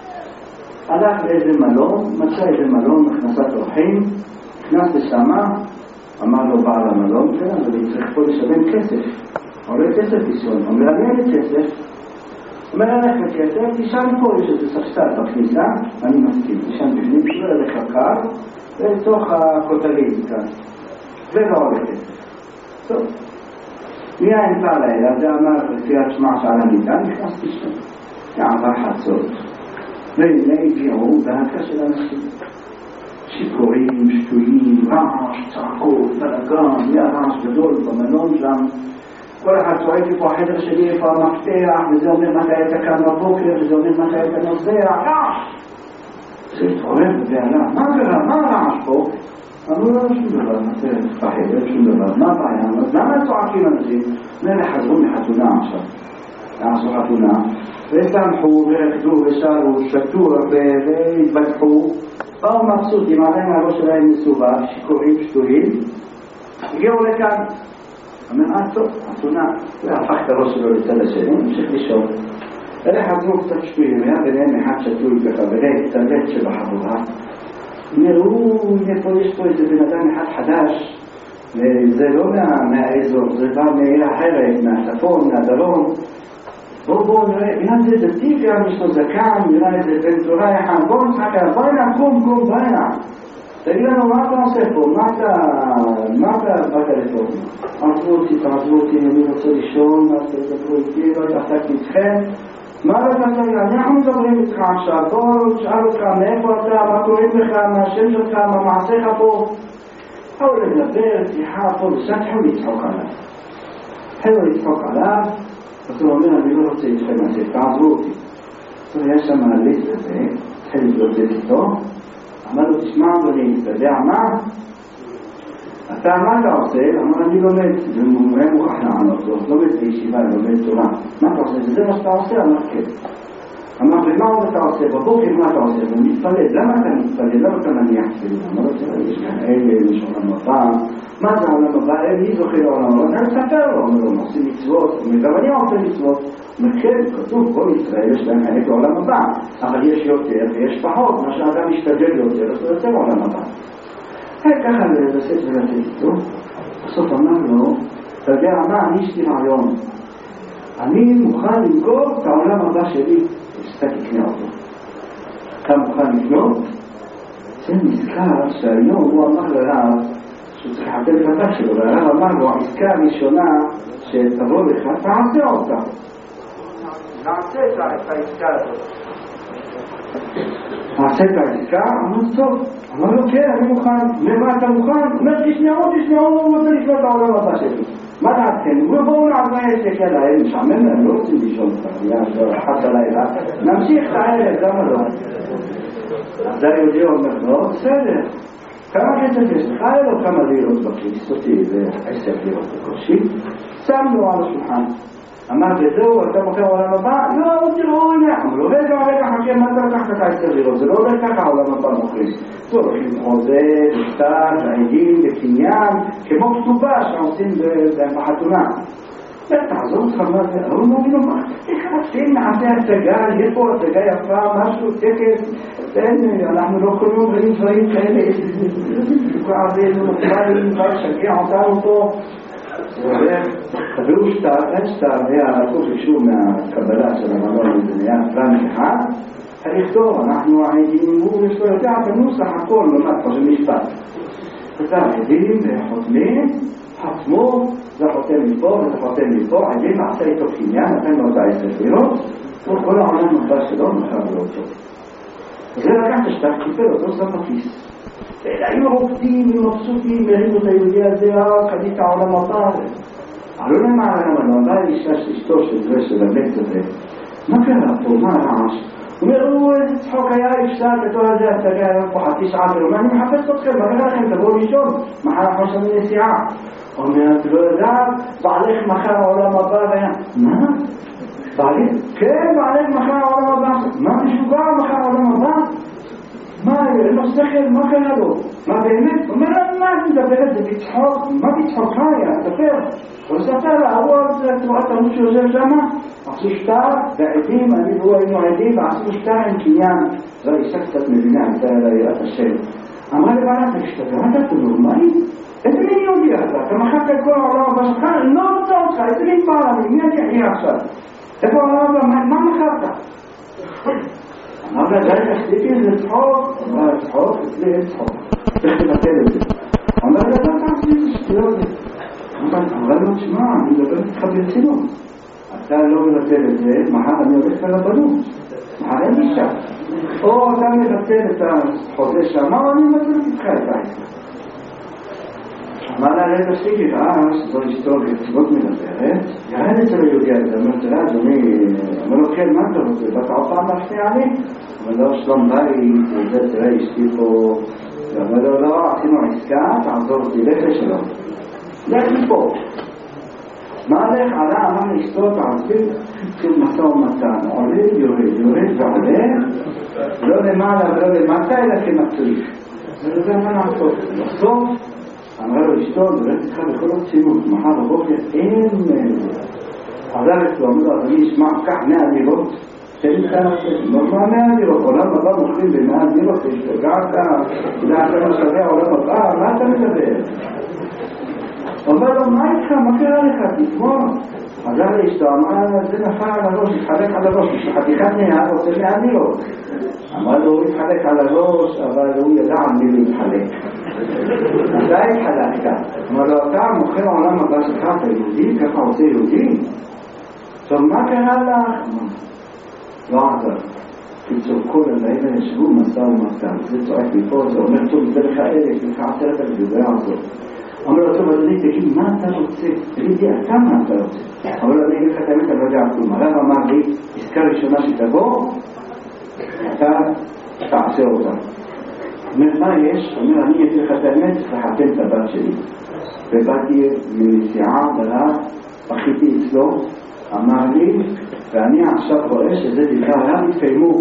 הלך לאיזה מלון, מצא איזה מלון, הכנסת אורחים, נכנס לשמה, אמר לו בעל המלון, כן, אבל אני צריך פה לשלם כסף. עולה כסף לישון, אומר, אני אין לי כסף. אומר, הלך לכסף, תישן פה, יש איזה ספסל בכניסה, אני מסכים, תישן בפנים, שלא ילך קר, ולתוך הכותרים כאן. ולא עולה כסף. טוב. מי האמצע לילה, זה אמר, קריאת שמע שעל המיטה, נכנס לישון. יעבר חצות. והנה הגיעו בהקה של אנשים. שיכורים, שטויים, רעש, צעקות, בלגן, היה רעש גדול במלון שם. כל אחד צועק איפה החדר שלי, איפה המפתח, וזה אומר מתי היית כאן בבוקר, וזה אומר מתי היית נוסע, רעש! זה התעורר בבעלה, מה קרה? מה הרעש פה? אמרו לו, שום דבר, בחדר, שום דבר, מה הבעיה? אז למה צועקים אנשים? מלך חזרו מחתונה עכשיו. עשו חתונה, ושמחו ורקדו ושרו, שתו והתבטחו, באו מבסוטים, עדיין הראש שלהם מסובב, שיכורים, שטויים, הגיעו לכאן. אמר, טוב, חתונה, והפך את הראש שלו לצד השני, המשיך לישון. אלה חזרו קצת שטויים, היה ביניהם אחד שטוי ככה, ולא הצטלט שבחבורה. אמרו, יש פה איזה בן אדם אחד חדש, וזה לא מהאזור, זה בא מעיר אחרת, מהצפון, מהדרום. בואו נראה, נראה זה דתי, גם יש לו זקן, נראה איזה בן תורה אחד, בואו נשחק, בואי נע, קום, בואי נע. תגיד לנו, מה אתה עושה פה? מה אתה באת לפה? תעזבו אותי, אני רוצה לישון, מה תדברו איתי, לא תחתקתי איתכם. מה לא תעשה? אנחנו מדברים איתך עכשיו, בואו תשאל אותך מאיפה אתה, מה קוראים לך, מה השם שלך, מה מעשיך פה. באו לדבר, שיחה פה, ושתחו לצחוק עליו. התחילו לצחוק עליו, אז הוא אומר, אני לא רוצה איתכם לעשות, תעזבו אותי. יש שם הליץ הזה, התחיל להתלוצץ איתו, אמר לו, תשמע, אדוני, אתה יודע מה? אתה מה אתה עושה? אמר, אני לומד, זה מוכרח לענות לו, לומד בישיבה, לומד תורה. מה אתה עושה? זה מה שאתה עושה? אמר, כן. אמר, ומה אתה עושה? בבוקר מה אתה עושה? ומתפלל, למה אתה מתפלל? למה אתה מניח תפילה? אמר, יש כאן אלה, יש עולם הבא, מה זה העולם הבא? מי זוכה לעולם הבא? אני אספר לו, אומר לו, עושים מצוות, גם אני עושה מצוות. כן, כתוב, כל ישראל יש להם חלק לעולם הבא, אבל יש יותר ויש פחות, מה שאדם משתדל יותר, אז הוא יוצא לעולם הבא. ככה לסת ולתת איתו, בסוף אמר לו, אתה יודע מה, אני יש לי רעיון, אני מוכן למכור את העולם הבא שלי, שאתה תקנה אותו. אתה מוכן לקנות? זה נזכר שהיום הוא אמר לרב, שהוא צריך לחתן את הבת שלו, והרב אמר לו, העסקה הראשונה שתבוא לך, תעשה אותה. נעשה את העסקה הזאת. נעשה את העסקה? אמר טוב. אמר לו כן, אני מוכן. מה אתה מוכן? אומר תשמעו, הוא רוצה לקנות את העולם הבא שלי. מה דעתכם? הוא אומר בואו נעזרה עסק יאללה, אין משעמם, אני לא רוצים לישון כבר, אחת הלילה. נמשיך את הערב, למה לא? אז היהודי אומר לו, בסדר. כמה כסף יש לך? היה לו כמה לירות בכיס, אותי זה 10 לירות בקושי. שם לו על השולחן. אמר וזהו, אתה מוכר עולם הבא? לא, הוא תראו, הנה. אמר לו, רגע, חכה, מה אתה לקחת את 10 לירות? זה לא עובד ככה העולם הבא מוכרים. טוב, הולכים חוזה, בשטר, לעדים, לקניין, כמו כתובה שעושים בחתונה. תעזור אותך מה זה, אבל הוא מוביל לו מה? איך עושים נעשה הצגה, יש פה הצגה יפה, משהו, טקס, אנחנו לא כל יום רואים דברים כאלה, איזה נופלים, שגע אותנו פה. תביאו שטר, אין שטר, הלכות ביקשו מהקבלה של המלון, זה נהיה פרן אחד, לכתוב, אנחנו העדים, הוא יש לו יודע את הנוסח, הכל, לא מה, כמו של משפט. כתב עדים וחותמים, חתמו, זה חותם מפה וזה חותם מפה, עדים עשה איתו קניין, נתן לו את 10 לירות, כל העולם הבא שלו מחר לא טוב. זה לקח את השטח, קיפל אותו, שם בכיס. היו רוקדים ומבסוטים, הרימו את היהודי הזה, קנית העולם הבא. עלו להם העולם הבא, אישה אשתו של זה, של הבית הזה. מה קרה פה? מה הרעש? הוא אומר, איזה צחוק היה, אפשר בתור הזה, הצגה היום פה חצי שעה, ואומר, אני מחפש אתכם, מה קרה לכם? תבואו לישון, מחר אנחנו שם נסיעה. הוא אומר, את לא יודעת, בעלך מחר העולם הבא, והיה, מה? בעלך? כן, בעלך מחר העולם הבא. מה משוגע מחר העולם הבא? מה, אין לו שכל, מה קרה לו? מה באמת? הוא אומר, מה את מדברת? זה בצחוק? מה בצחוק? היה, תספר. הוא ספר לה, הוא תנועת הרוב שיושב שמה, עשו שטר, ועדים, אני והוא היינו עדים, ועשו שטר עם קניין. זו אישה קצת מבינה, הייתה לה יראת השם. אמרה לבעלה, אתה אתה נורמלי? איזה מין יהודי אתה מחק את כל העולם הבא שלך? אני לא רוצה אותך, איזה מין בעלה, מי אני אחיה עכשיו? איפה העולם הבא? מה מחקת? אמר לה, די תחזיקי, זה צחוק. אמרה לה, צחוק? אצלי אין צחוק. צריך לבטל את זה. אמר לה, לא תעשי את זה שטויות. אמרה לה, תשמע, אני מדבר איתך ברצינות. אתה לא מבטל את זה, מחר אני הולך לרבנות. מחר אין אישה. או אתה מבטל את החוזה שאמר, אני מבטל איתך את העסקה. אמר לה, רגע תפסיקי, זו היסטוריה, כתבות מדברת, ירד אצל היהודי הזה, אומר, תראה, אדוני, אמר לו, כן, מה אתה רוצה? ואתה עוד פעם מפתיע לי? אמר לו, שלום בית, וזה, תראה, אשתי פה, ואמר לו, לא, עשינו עסקה, תעזור אותי, לך לשלום. לך מפה. מה הלך? עלה, אמר לאשתו, תעזיר, התחיל משא ומתן, עולה, יורד ועולה, לא למעלה ולא למטה, אלא כמצריך. וזה מה לעשות? בסוף, אמרה לו אשתו, דברת איתך בכל הרצינות, מחר בבוקר אין עזר אצלו, אמרו לו, אדוני ישמע, קח 100 לירות, תן לי כאן עושה, נורמה 100 לירות, עולם הבא מוכרים ב100 לירות, השתגעת, זה מה שווה העולם הבא, מה אתה מדבר? אומר לו, מה איתך, מה קרה לך, תשמור? עזר לאשתו, אמרה, זה נפל על הראש, התחלק על הראש, יש חתיכת 100, רוצה 100 לירות. אמר לו, הוא התחלק על הראש, אבל הוא ידע על מי להתחלק. אתה התחלקת. אמר לו, אתה מוכר העולם הבא שלך, אתה יהודי, ככה עושה יהודי? טוב, מה קרה לך? לא עזר. קיצור, כל הלילה ישבו מסע ומתן. זה צועק מפה, זה אומר, טוב, זה לך 1,000, זה לך 10,000, זה יעזור. אמר לו, טוב, אדוני, תגיד, מה אתה רוצה? תגידי, אתה מה אתה רוצה? אמר לו, אני אגיד לך את האמת, אני לא יודע כלום. הרב אמר לי, עסקה ראשונה שתבוא, אתה תעשה אותה. אומר, מה יש? אומר, אני אגיד לך את האמת, לחתן את הבת שלי. ובאתי מנסיעה ברב, פחיתי אצלו, אמר לי, ואני עכשיו רואה שזה דברי הרב התקיימו.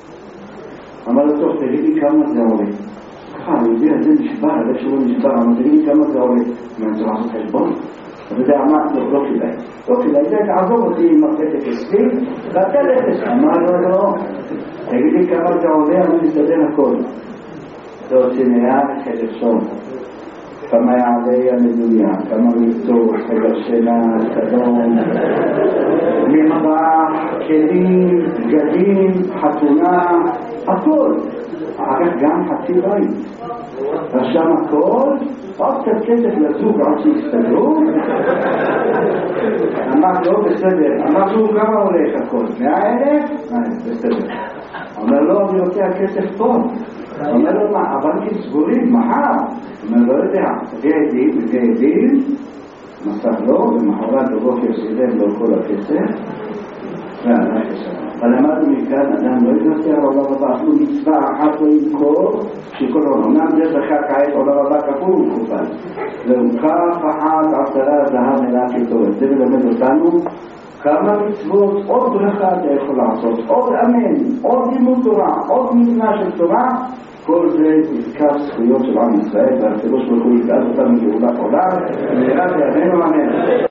אמר לו, טוב, תגיד לי כמה זה עולה. ככה, אני יודע, זה נשבר, הלב שלו נשבר, אבל תגיד לי כמה זה עולה. אני צריך לעשות חשבון. אתה יודע, אמר, לא כדאי. לא כדאי, זה תעזוב אותי עם מפתת אצלי, ואתה לכס. אמר לו, לא. תגיד לי כמה זה עולה, אני מסתדר הכל. תוציא נייר כלשון. כמה יעלה המדויה, כמה מיצור, חדר שינה, סדום, מטבח, כלים, בגדים, חתונה, הכל. אחר כך גם חצי בית. רשם הכל, עוד קצת כסף לזוג עד שיסתדרו. אמר לו, בסדר. אמר לו, כמה הולך הכל? 100,000? בסדר. אומר לו, אני רוצה הכסף פה. אומר לו, מה, הבנקים סגורים, מחר? אומר לו, יודע, תביא עדים, מסך לו, ומחרת בבוקר שילם לו כל הכסף, והלך לשם. אבל למדנו מכאן, אדם לא יוותר עולם הבא, אפילו מצווה אחת לא ימכור, שכל עולם זה זכה כעת עולם הבא כפול ומכופל. זהו כף אחת 10 זהב מלאה כתורת. זה מלמד אותנו כמה מצוות, עוד ברכה אתה יכול לעשות, עוד אמן, עוד לימוד תורה, עוד מצווה של תורה, כל זה נזכר זכויות של עם ישראל, והקדוש ברוך הוא יגאל אותנו מגאולת עולם, ונראה בימינו אמן.